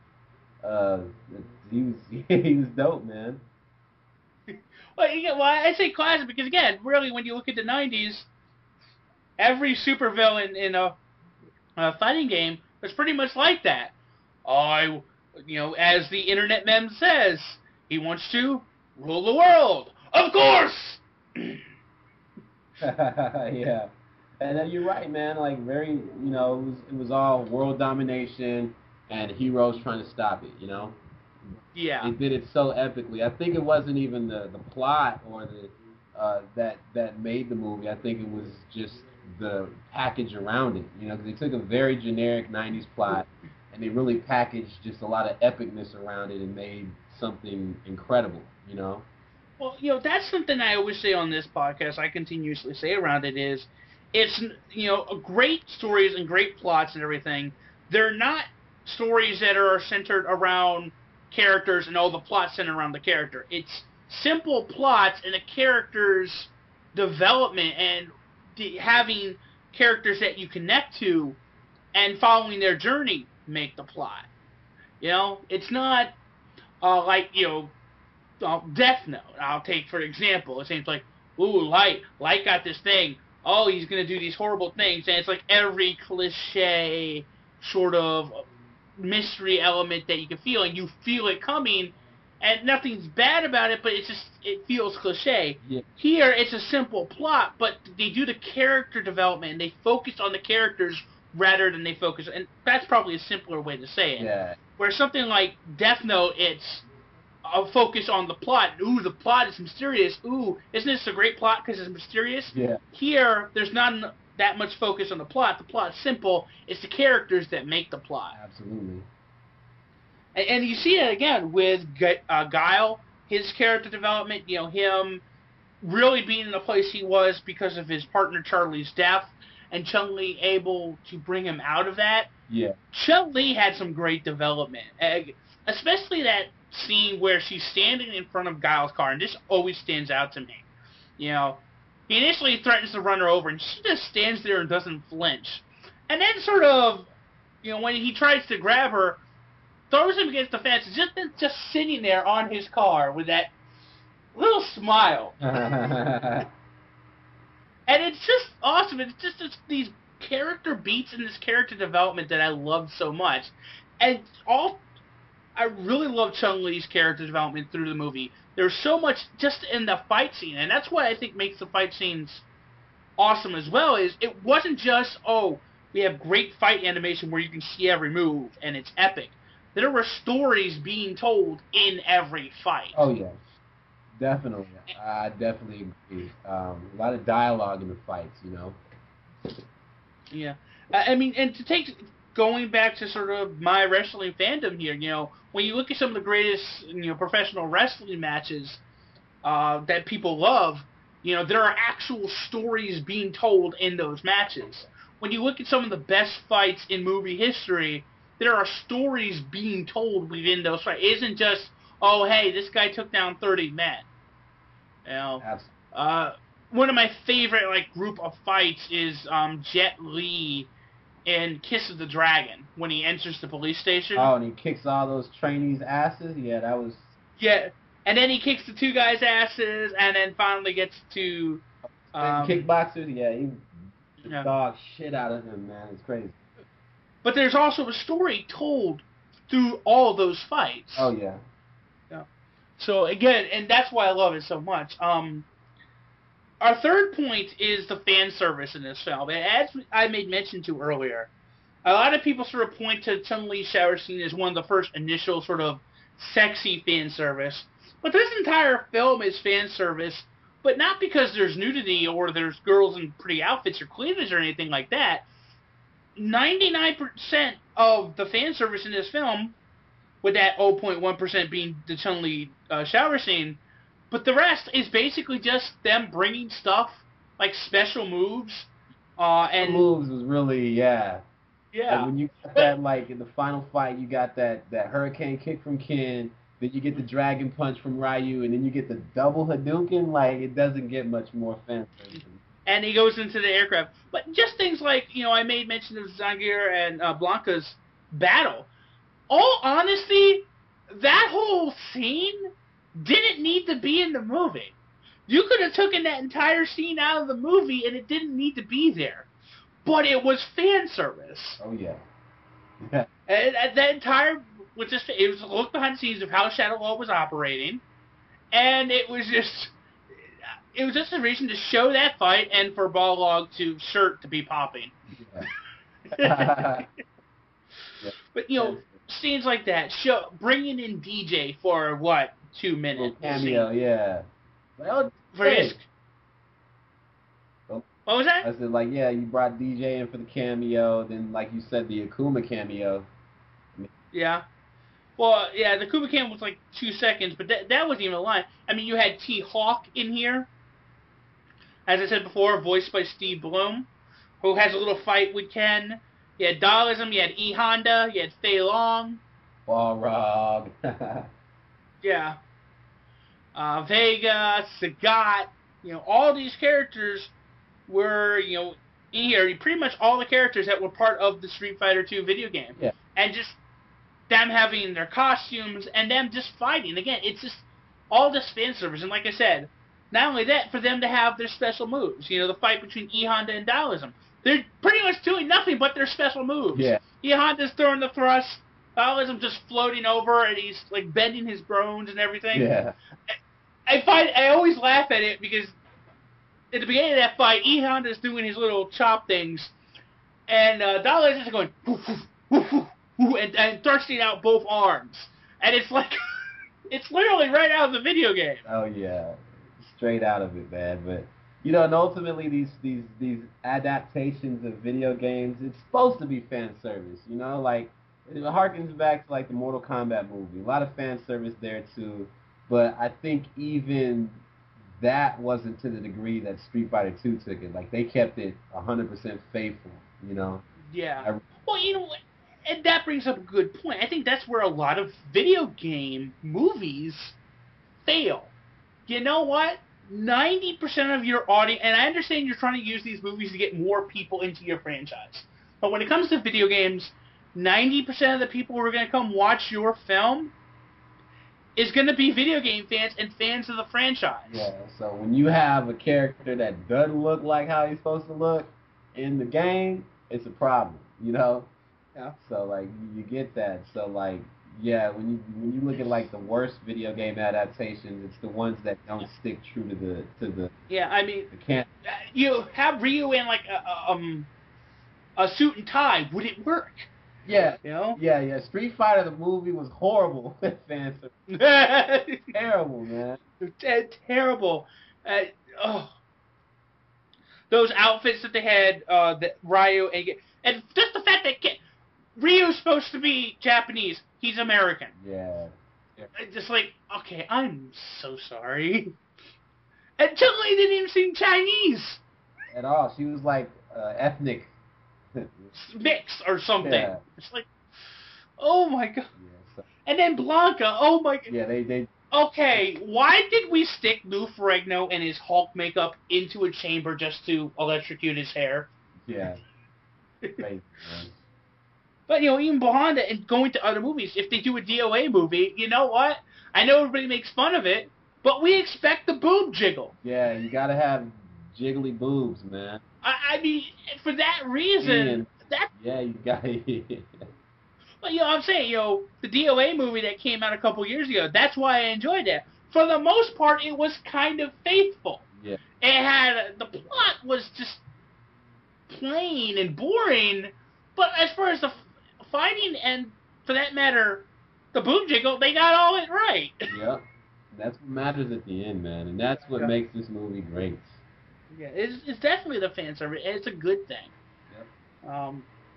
he was dope, man. Well, I say classic because again, really, when you look at the '90s, every supervillain in a fighting game was pretty much like that. As the internet meme says, he wants to rule the world. Of course! Yeah. And then you're right, man. Like, very, it was all world domination and heroes trying to stop it, you know? Yeah. They did it so epically. I think it wasn't even the plot or the that made the movie. I think it was just the package around it, you know, because they took a very generic 90s plot and they really packaged just a lot of epicness around it and made something incredible, you know? Well, that's something I always say on this podcast, I continuously say around it is, it's, great stories and great plots and everything. They're not stories that are centered around characters and all the plots centered around the character. It's simple plots and the character's development and having characters that you connect to and following their journey make the plot. It's not like, Death Note. I'll take for example. It seems like, ooh, Light got this thing. Oh, he's going to do these horrible things. And it's like every cliche sort of mystery element that you can feel, and you feel it coming, and nothing's bad about it, but it feels cliche. Yeah. Here, it's a simple plot, but they do the character development, and they focus on the characters rather than they focus, and that's probably a simpler way to say it. Yeah. Where something like Death Note, it's a focus on the plot. Ooh, the plot is mysterious. Ooh, isn't this a great plot because it's mysterious? Yeah. Here, there's not that much focus on the plot. The plot's simple. It's the characters that make the plot. Absolutely. And you see it again with Guile, his character development, him really being in the place he was because of his partner Charlie's death, and Chun-Li able to bring him out of that. Yeah. Chun-Li had some great development, especially that scene where she's standing in front of Guile's car, and this always stands out to me. He initially threatens to run her over, and she just stands there and doesn't flinch. And then sort of, when he tries to grab her, throws him against the fence, just sitting there on his car with that little smile. And it's just awesome. It's just these character beats and this character development that I love so much. And I really love Chun-Li's character development through the movie. There's so much just in the fight scene, and that's what I think makes the fight scenes awesome as well, is it wasn't just, we have great fight animation where you can see every move, and it's epic. There were stories being told in every fight. Oh, yes. Definitely. I definitely agree. A lot of dialogue in the fights, Yeah. And going back to sort of my wrestling fandom here, when you look at some of the greatest, professional wrestling matches that people love, there are actual stories being told in those matches. When you look at some of the best fights in movie history, there are stories being told within those fights. It isn't just, hey, this guy took down 30 men. One of my favorite group of fights is Jet Li in Kiss of the Dragon when he enters the police station. Oh, and he kicks all those trainees' asses? Yeah, that was... Yeah, and then he kicks the two guys' asses, and then finally gets to... kickboxers? Yeah, he dog shit out of him, man. It's crazy. But there's also a story told through all those fights. Oh, yeah. Yeah. So, again, and that's why I love it so much. Our third point is the fan service in this film. And as I made mention to earlier, a lot of people sort of point to Chun-Li's shower scene as one of the first initial sort of sexy fan service. But this entire film is fan service, but not because there's nudity or there's girls in pretty outfits or cleavage or anything like that. 99% of the fan service in this film, with that 0.1% being the Chun-Li shower scene, but the rest is basically just them bringing stuff, like special moves. And moves was really, yeah. Yeah. Like when you got that, like, in the final fight, you got that hurricane kick from Ken, then you get the dragon punch from Ryu, and then you get the double Hadouken. Like, it doesn't get much more fancy. And he goes into the aircraft. But just things like, I made mention of Zangief and Blanca's battle. All honesty, that whole scene didn't need to be in the movie. You could have taken that entire scene out of the movie, and it didn't need to be there. But it was fan service. Oh, yeah. And that entire... it was a look behind the scenes of how Shadow Law was operating, and it was just a reason to show that fight and for Balrog to shirt to be popping. Yeah. But scenes like that, bringing in DJ for 2 minutes? Cameo, yeah. Well, for his. What was that? I said, like, yeah, you brought DJ in for the cameo, then, like you said, the Akuma cameo. Yeah. Well, yeah, the Akuma cameo was like 2 seconds, but that wasn't even a line. I mean, you had T-Hawk in here, as I said before, voiced by Steve Blum, who has a little fight with Ken. You had Daoism, you had E. Honda, you had Fei Long. Balrog. Yeah. Vega, Sagat, all these characters were, in here. Pretty much all the characters that were part of the Street Fighter II video game. Yeah. And just them having their costumes and them just fighting. Again, it's just all this fan service. And like I said, not only that, for them to have their special moves. The fight between E. Honda and Daoism. They're pretty much doing nothing but their special moves. Yeah. E. Honda's throwing the thrust. Daoism just floating over, and he's like bending his bones and everything. Yeah. I always laugh at it because at the beginning of that fight, E. Honda's doing his little chop things, and Daoism is going woof, woof, woof, woof, and thrusting out both arms, and it's like it's literally right out of the video game. Oh yeah, straight out of it, man. But and ultimately these adaptations of video games, it's supposed to be fan service. Like it harkens back to like the Mortal Kombat movie. A lot of fan service there too. But I think even that wasn't to the degree that Street Fighter II took it. Like, they kept it 100% faithful, Yeah. Well, and that brings up a good point. I think that's where a lot of video game movies fail. You know what? 90% of your audience, and I understand you're trying to use these movies to get more people into your franchise. But when it comes to video games, 90% of the people who are going to come watch your film is going to be video game fans and fans of the franchise. Yeah, so when you have a character that doesn't look like how he's supposed to look in the game, it's a problem, Yeah. So, like, you get that. So, like, yeah, when you look at, like, the worst video game adaptations, it's the ones that don't stick true to the Yeah, I mean, can't. You have Ryu in, like, a suit and tie. Would it work? Yeah, Yeah. Street Fighter the movie was horrible. Fans, terrible, man. Terrible. Those outfits that they had, that Ryu and just the fact that Ryu's supposed to be Japanese, he's American. Yeah. Just like, okay, I'm so sorry. And Chun-Li didn't even seem Chinese at all. She was like ethnic. Mix or something. Yeah. It's like, oh my god. Yeah, so. And then Blanca, oh my god. Yeah, they. Okay, why did we stick Lou Ferrigno and his Hulk makeup into a chamber just to electrocute his hair? Yeah. Crazy, man. But, even behind it and going to other movies, if they do a DOA movie, you know what? I know everybody makes fun of it, but we expect the boob jiggle. Yeah, you gotta have jiggly boobs, man. I mean, for that reason, Yeah, you got it. But, I'm saying, the DOA movie that came out a couple years ago, that's why I enjoyed that. For the most part, it was kind of faithful. Yeah. It had, the plot was just plain and boring, but as far as the fighting and, for that matter, the boom jiggle, they got all it right. Yep. That's what matters at the end, man, and that's what makes this movie great. Yeah, it's definitely the fan service, and it's a good thing. Yep.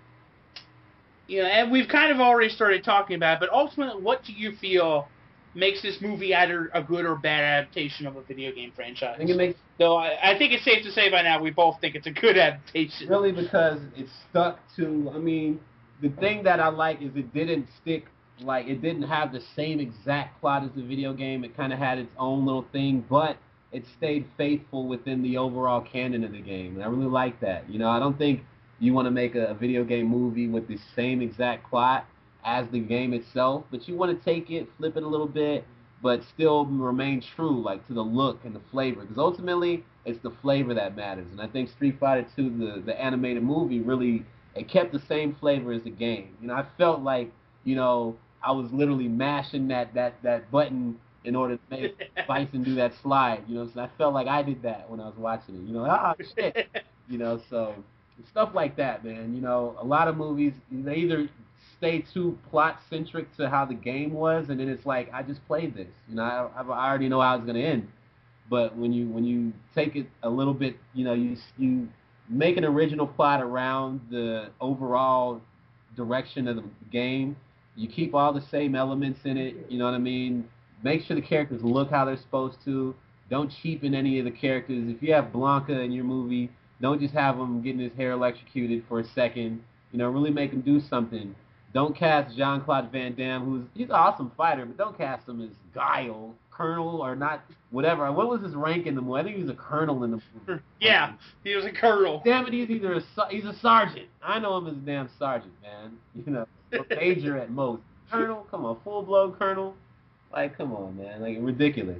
And we've kind of already started talking about it, but ultimately, what do you feel makes this movie either a good or bad adaptation of a video game franchise? I think it makes... Though I think it's safe to say by now we both think it's a good adaptation. Really, because it stuck to... I mean, the thing that I like is it didn't stick... Like, it didn't have the same exact plot as the video game. It kind of had its own little thing, but it stayed faithful within the overall canon of the game. And I really like that. You know, I don't think you want to make a video game movie with the same exact plot as the game itself, but you want to take it, flip it a little bit, but still remain true, like, to the look and the flavor. Because ultimately, it's the flavor that matters. And I think Street Fighter II, the animated movie, really, it kept the same flavor as the game. You know, I felt like, you know, I was literally mashing that button in order to make Bison do that slide. You know, so I felt like I did that when I was watching it. You know, shit. You know, so stuff like that, man. You know, a lot of movies, they either stay too plot-centric to how the game was, and then it's like, I just played this. You know, I already know how it's going to end. But when you take it a little bit, you know, you make an original plot around the overall direction of the game. You keep all the same elements in it, you know what I mean? Make sure the characters look how they're supposed to. Don't cheapen any of the characters. If you have Blanka in your movie, don't just have him getting his hair electrocuted for a second. You know, really make him do something. Don't cast Jean-Claude Van Damme, he's an awesome fighter, but don't cast him as Guile, Colonel, or not, whatever. What was his rank in the movie? I think he was a colonel in the movie. Yeah, he was a colonel. Damn it, he's a sergeant. I know him as a damn sergeant, man. You know, a major at most. Colonel, come on, full-blown colonel. Like, come on, man. Like, ridiculous.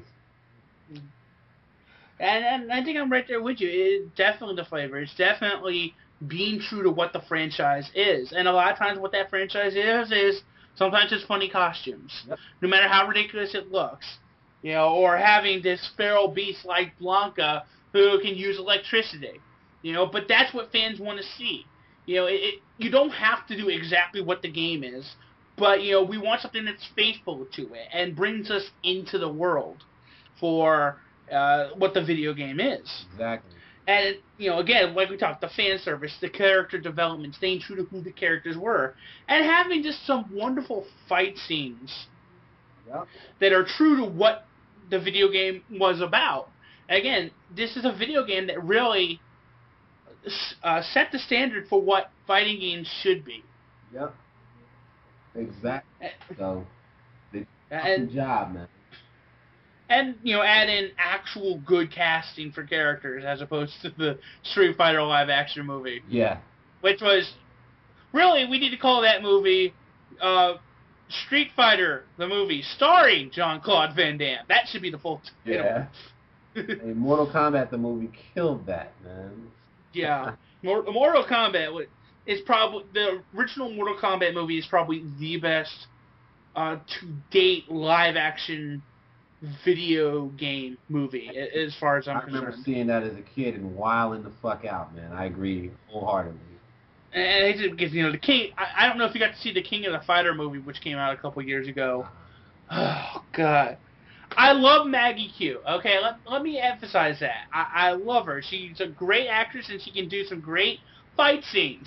And I think I'm right there with you. It's definitely the flavor. It's definitely being true to what the franchise is. And a lot of times what that franchise is sometimes it's funny costumes. Yep. No matter how ridiculous it looks. You know, or having this feral beast like Blanka who can use electricity. You know, but that's what fans want to see. You know, you don't have to do exactly what the game is, but, you know, we want something that's faithful to it and brings us into the world for what the video game is. Exactly. And, you know, again, like we talked, the fan service, the character development, staying true to who the characters were, and having just some wonderful fight scenes that are true to what the video game was about. And again, this is a video game that really set the standard for what fighting games should be. Yep. Exactly. So, good job, man. And, you know, add in actual good casting for characters as opposed to the Street Fighter live-action movie. Yeah. Which was, really, we need to call that movie Street Fighter, the movie, starring Jean-Claude Van Damme. That should be the full title. Yeah. Hey, Mortal Kombat, the movie, killed that, man. Yeah. Mortal Kombat is probably, the original Mortal Kombat movie is probably the best to-date live-action video game movie, as far as I'm concerned. I remember seeing that as a kid and wilding the fuck out, man. I agree wholeheartedly. And because, you know, the King, I don't know if you got to see the King of the Fighter movie, which came out a couple years ago. Oh, God. I love Maggie Q, okay? Let me emphasize that. I love her. She's a great actress, and she can do some great fight scenes.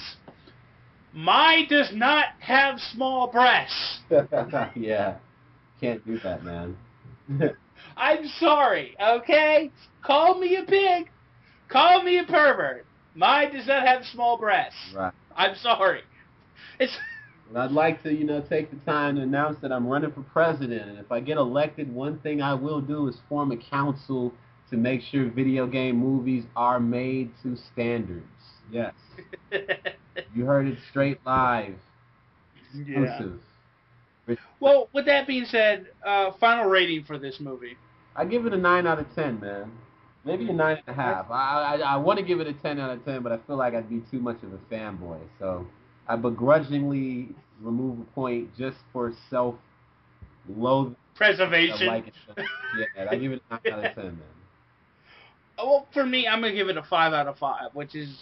Mai does not have small breasts. Yeah. Can't do that, man. I'm sorry, okay? Call me a pig. Call me a pervert. Mai does not have small breasts. Right. I'm sorry. Well, I'd like to, you know, take the time to announce that I'm running for president, and if I get elected, one thing I will do is form a council to make sure video game movies are made to standards. Yes. You heard it straight live. Exclusive. Yeah. Well, with that being said, final rating for this movie. I give it a 9 out of 10, man. Maybe a 9.5. I want to give it a 10 out of 10, but I feel like I'd be too much of a fanboy. So I begrudgingly remove a point just for self-loathing. Preservation. I like it. Yeah, I give it a 9 out of 10, man. Well, for me, I'm gonna give it a 5 out of 5, which is,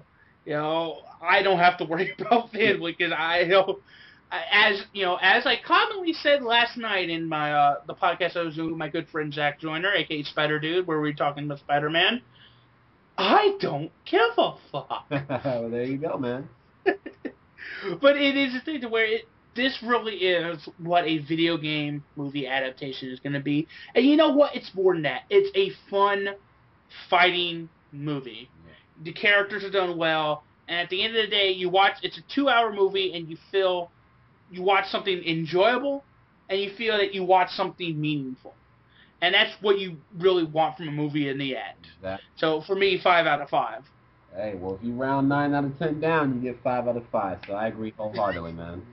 I don't have to worry about fanboy because I know, as I commonly said last night in my the podcast I was doing with my good friend Zach Joyner, aka Spider Dude, where we were talking about Spider-Man. I don't give a fuck. Well, there you go, man. But it is a thing to where this really is what a video game movie adaptation is going to be. And you know what? It's more than that. It's a fun fighting movie. The characters are done well. And at the end of the day, it's a 2-hour movie and you watch something enjoyable and you feel that you watch something meaningful. And that's what you really want from a movie in the end. So for me, 5 out of 5. Hey, well, if you round 9 out of 10 down, you get 5 out of 5. So I agree wholeheartedly, man.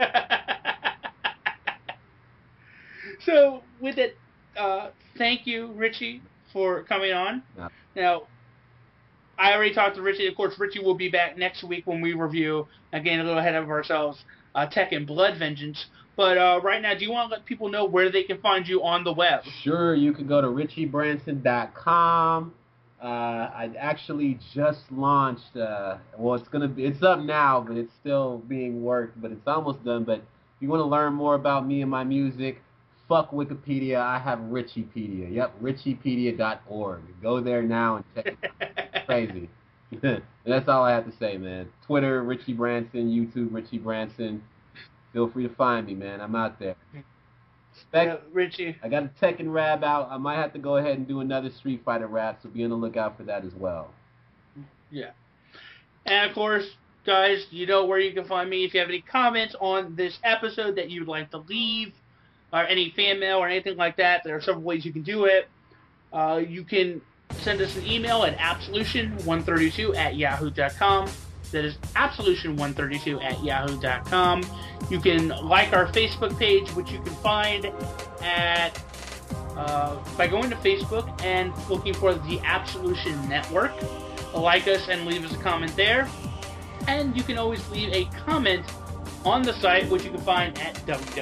So with it, thank you, Richie, for coming on. No. Now, I already talked to Richie. Of course, Richie will be back next week when we review, again, a little ahead of ourselves, Tekken Blood Vengeance. But right now, do you want to let people know where they can find you on the web? Sure, you can go to richiebranson.com. I actually just launched, it's up now, but it's still being worked, but it's almost done. But if you want to learn more about me and my music, fuck Wikipedia, I have Richipedia. Yep, richipedia.org. Go there now and check it out. It's crazy. That's all I have to say, man. Twitter, Richie Branson, YouTube, Richie Branson. Feel free to find me, man. I'm out there. Richie. I got a Tekken rap out. I might have to go ahead and do another Street Fighter rap, so be on the lookout for that as well. Yeah. And, of course, guys, you know where you can find me. If you have any comments on this episode that you'd like to leave, or any fan mail or anything like that, there are several ways you can do it. You can send us an email at absolution132@yahoo.com. That is absolution132@yahoo.com. You can like our Facebook page, which you can find at by going to Facebook and looking for the Absolution Network. Like us and leave us a comment there. And you can always leave a comment on the site, which you can find at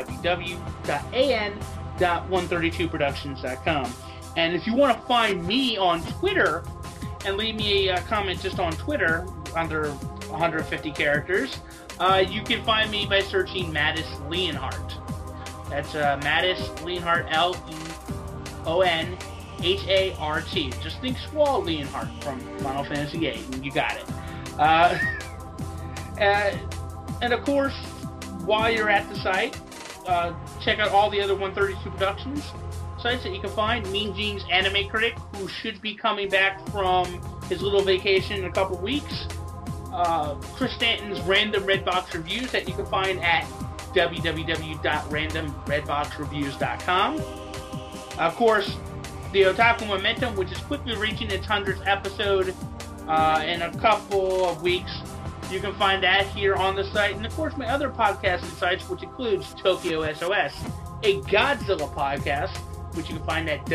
www.an.132productions.com. And if you want to find me on Twitter and leave me a comment just on Twitter under 150 characters, you can find me by searching Mattis Leonhardt. That's Mattis Leonhardt, Leonhart. Just think Squall Leonhardt from Final Fantasy VIII, and you got it. And of course, while you're at the site, check out all the other 132 Productions sites that you can find. Mean Gene's Anime Critic, who should be coming back from his little vacation in a couple weeks. Chris Stanton's Random Redbox Reviews that you can find at www.randomredboxreviews.com. Of course, the Otaku Momentum, which is quickly reaching its 100th episode in a couple of weeks. You can find that here on the site. And of course, my other podcasting sites, which includes Tokyo SOS, a Godzilla podcast, which you can find at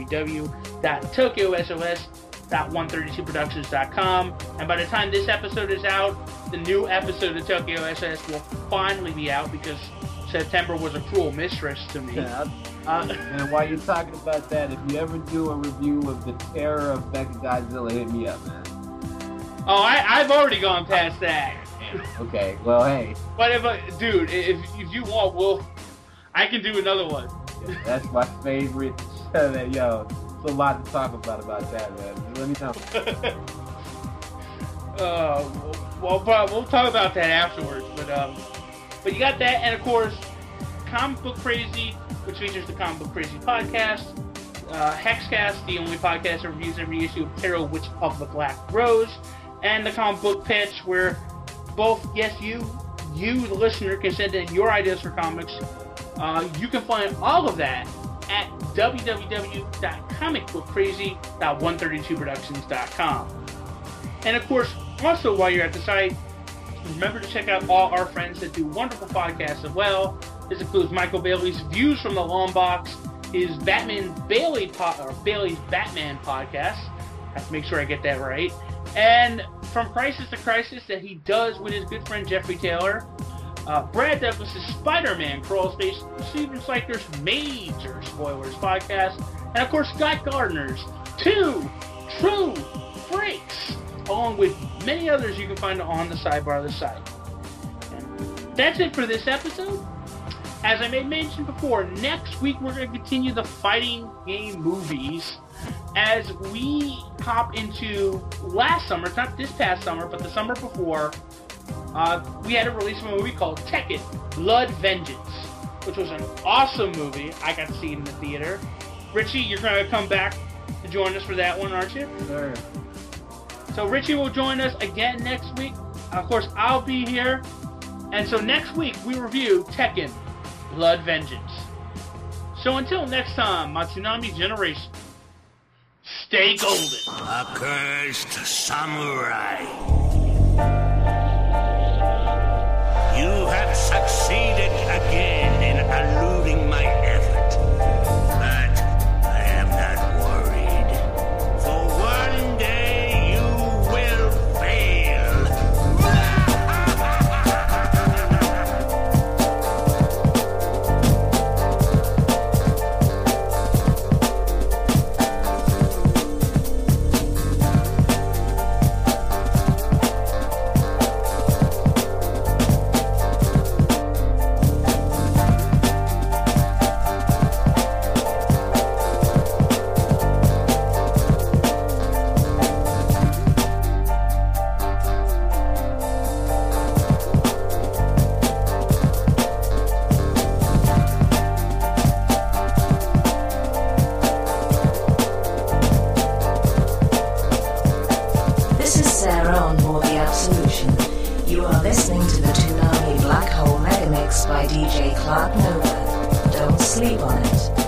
www.tokyosos.132productions.com. And by the time this episode is out, the new episode of Tokyo SOS will finally be out because September was a cruel mistress to me. And while you're talking about that, if you ever do a review of the Terror of Mechagodzilla, hit me up, man. Oh, I've already gone past that. Okay, well, hey. But if you want, I can do another one. Yeah, that's my favorite show. It's a lot to talk about that, man. Let me know. We'll talk about that afterwards. But you got that, and of course, Comic Book Crazy, which features the Comic Book Crazy podcast. Hexcast, the only podcast that reviews every issue of Tarot Witch of the Black Rose. And the Comic Book Pitch, where both, yes, you, the listener, can send in your ideas for comics. You can find all of that at www.comicbookcrazy.132productions.com. And of course, also while you're at the site, remember to check out all our friends that do wonderful podcasts as well. This includes Michael Bailey's Views from the Long Box, his Bailey's Batman podcast. I have to make sure I get that right. And From Crisis to Crisis that he does with his good friend Jeffrey Taylor. Brad Douglas' Spider-Man Crawl Space, Steven Sliker's Major Spoilers podcast, and of course Scott Gardner's 2 True Freaks, along with many others you can find on the sidebar of the site. And that's it for this episode. As I made mention before, next week we're going to continue the fighting game movies as we hop into last summer, not this past summer, but the summer before. We had a release of a movie called Tekken: Blood Vengeance, which was an awesome movie. I got to see it in the theater. Richie, you're going to come back to join us for that one, aren't you? Sure. So Richie will join us again next week. Of course, I'll be here. And so next week we review Tekken: Blood Vengeance. So until next time, my Toonami generation, stay golden. Accursed samurai. You have succeeded again in eluding my effort. But I am not worried. For one day you will fail. You are listening to the Toonami Black Hole Megamix by DJ Clark Nova. Don't sleep on it.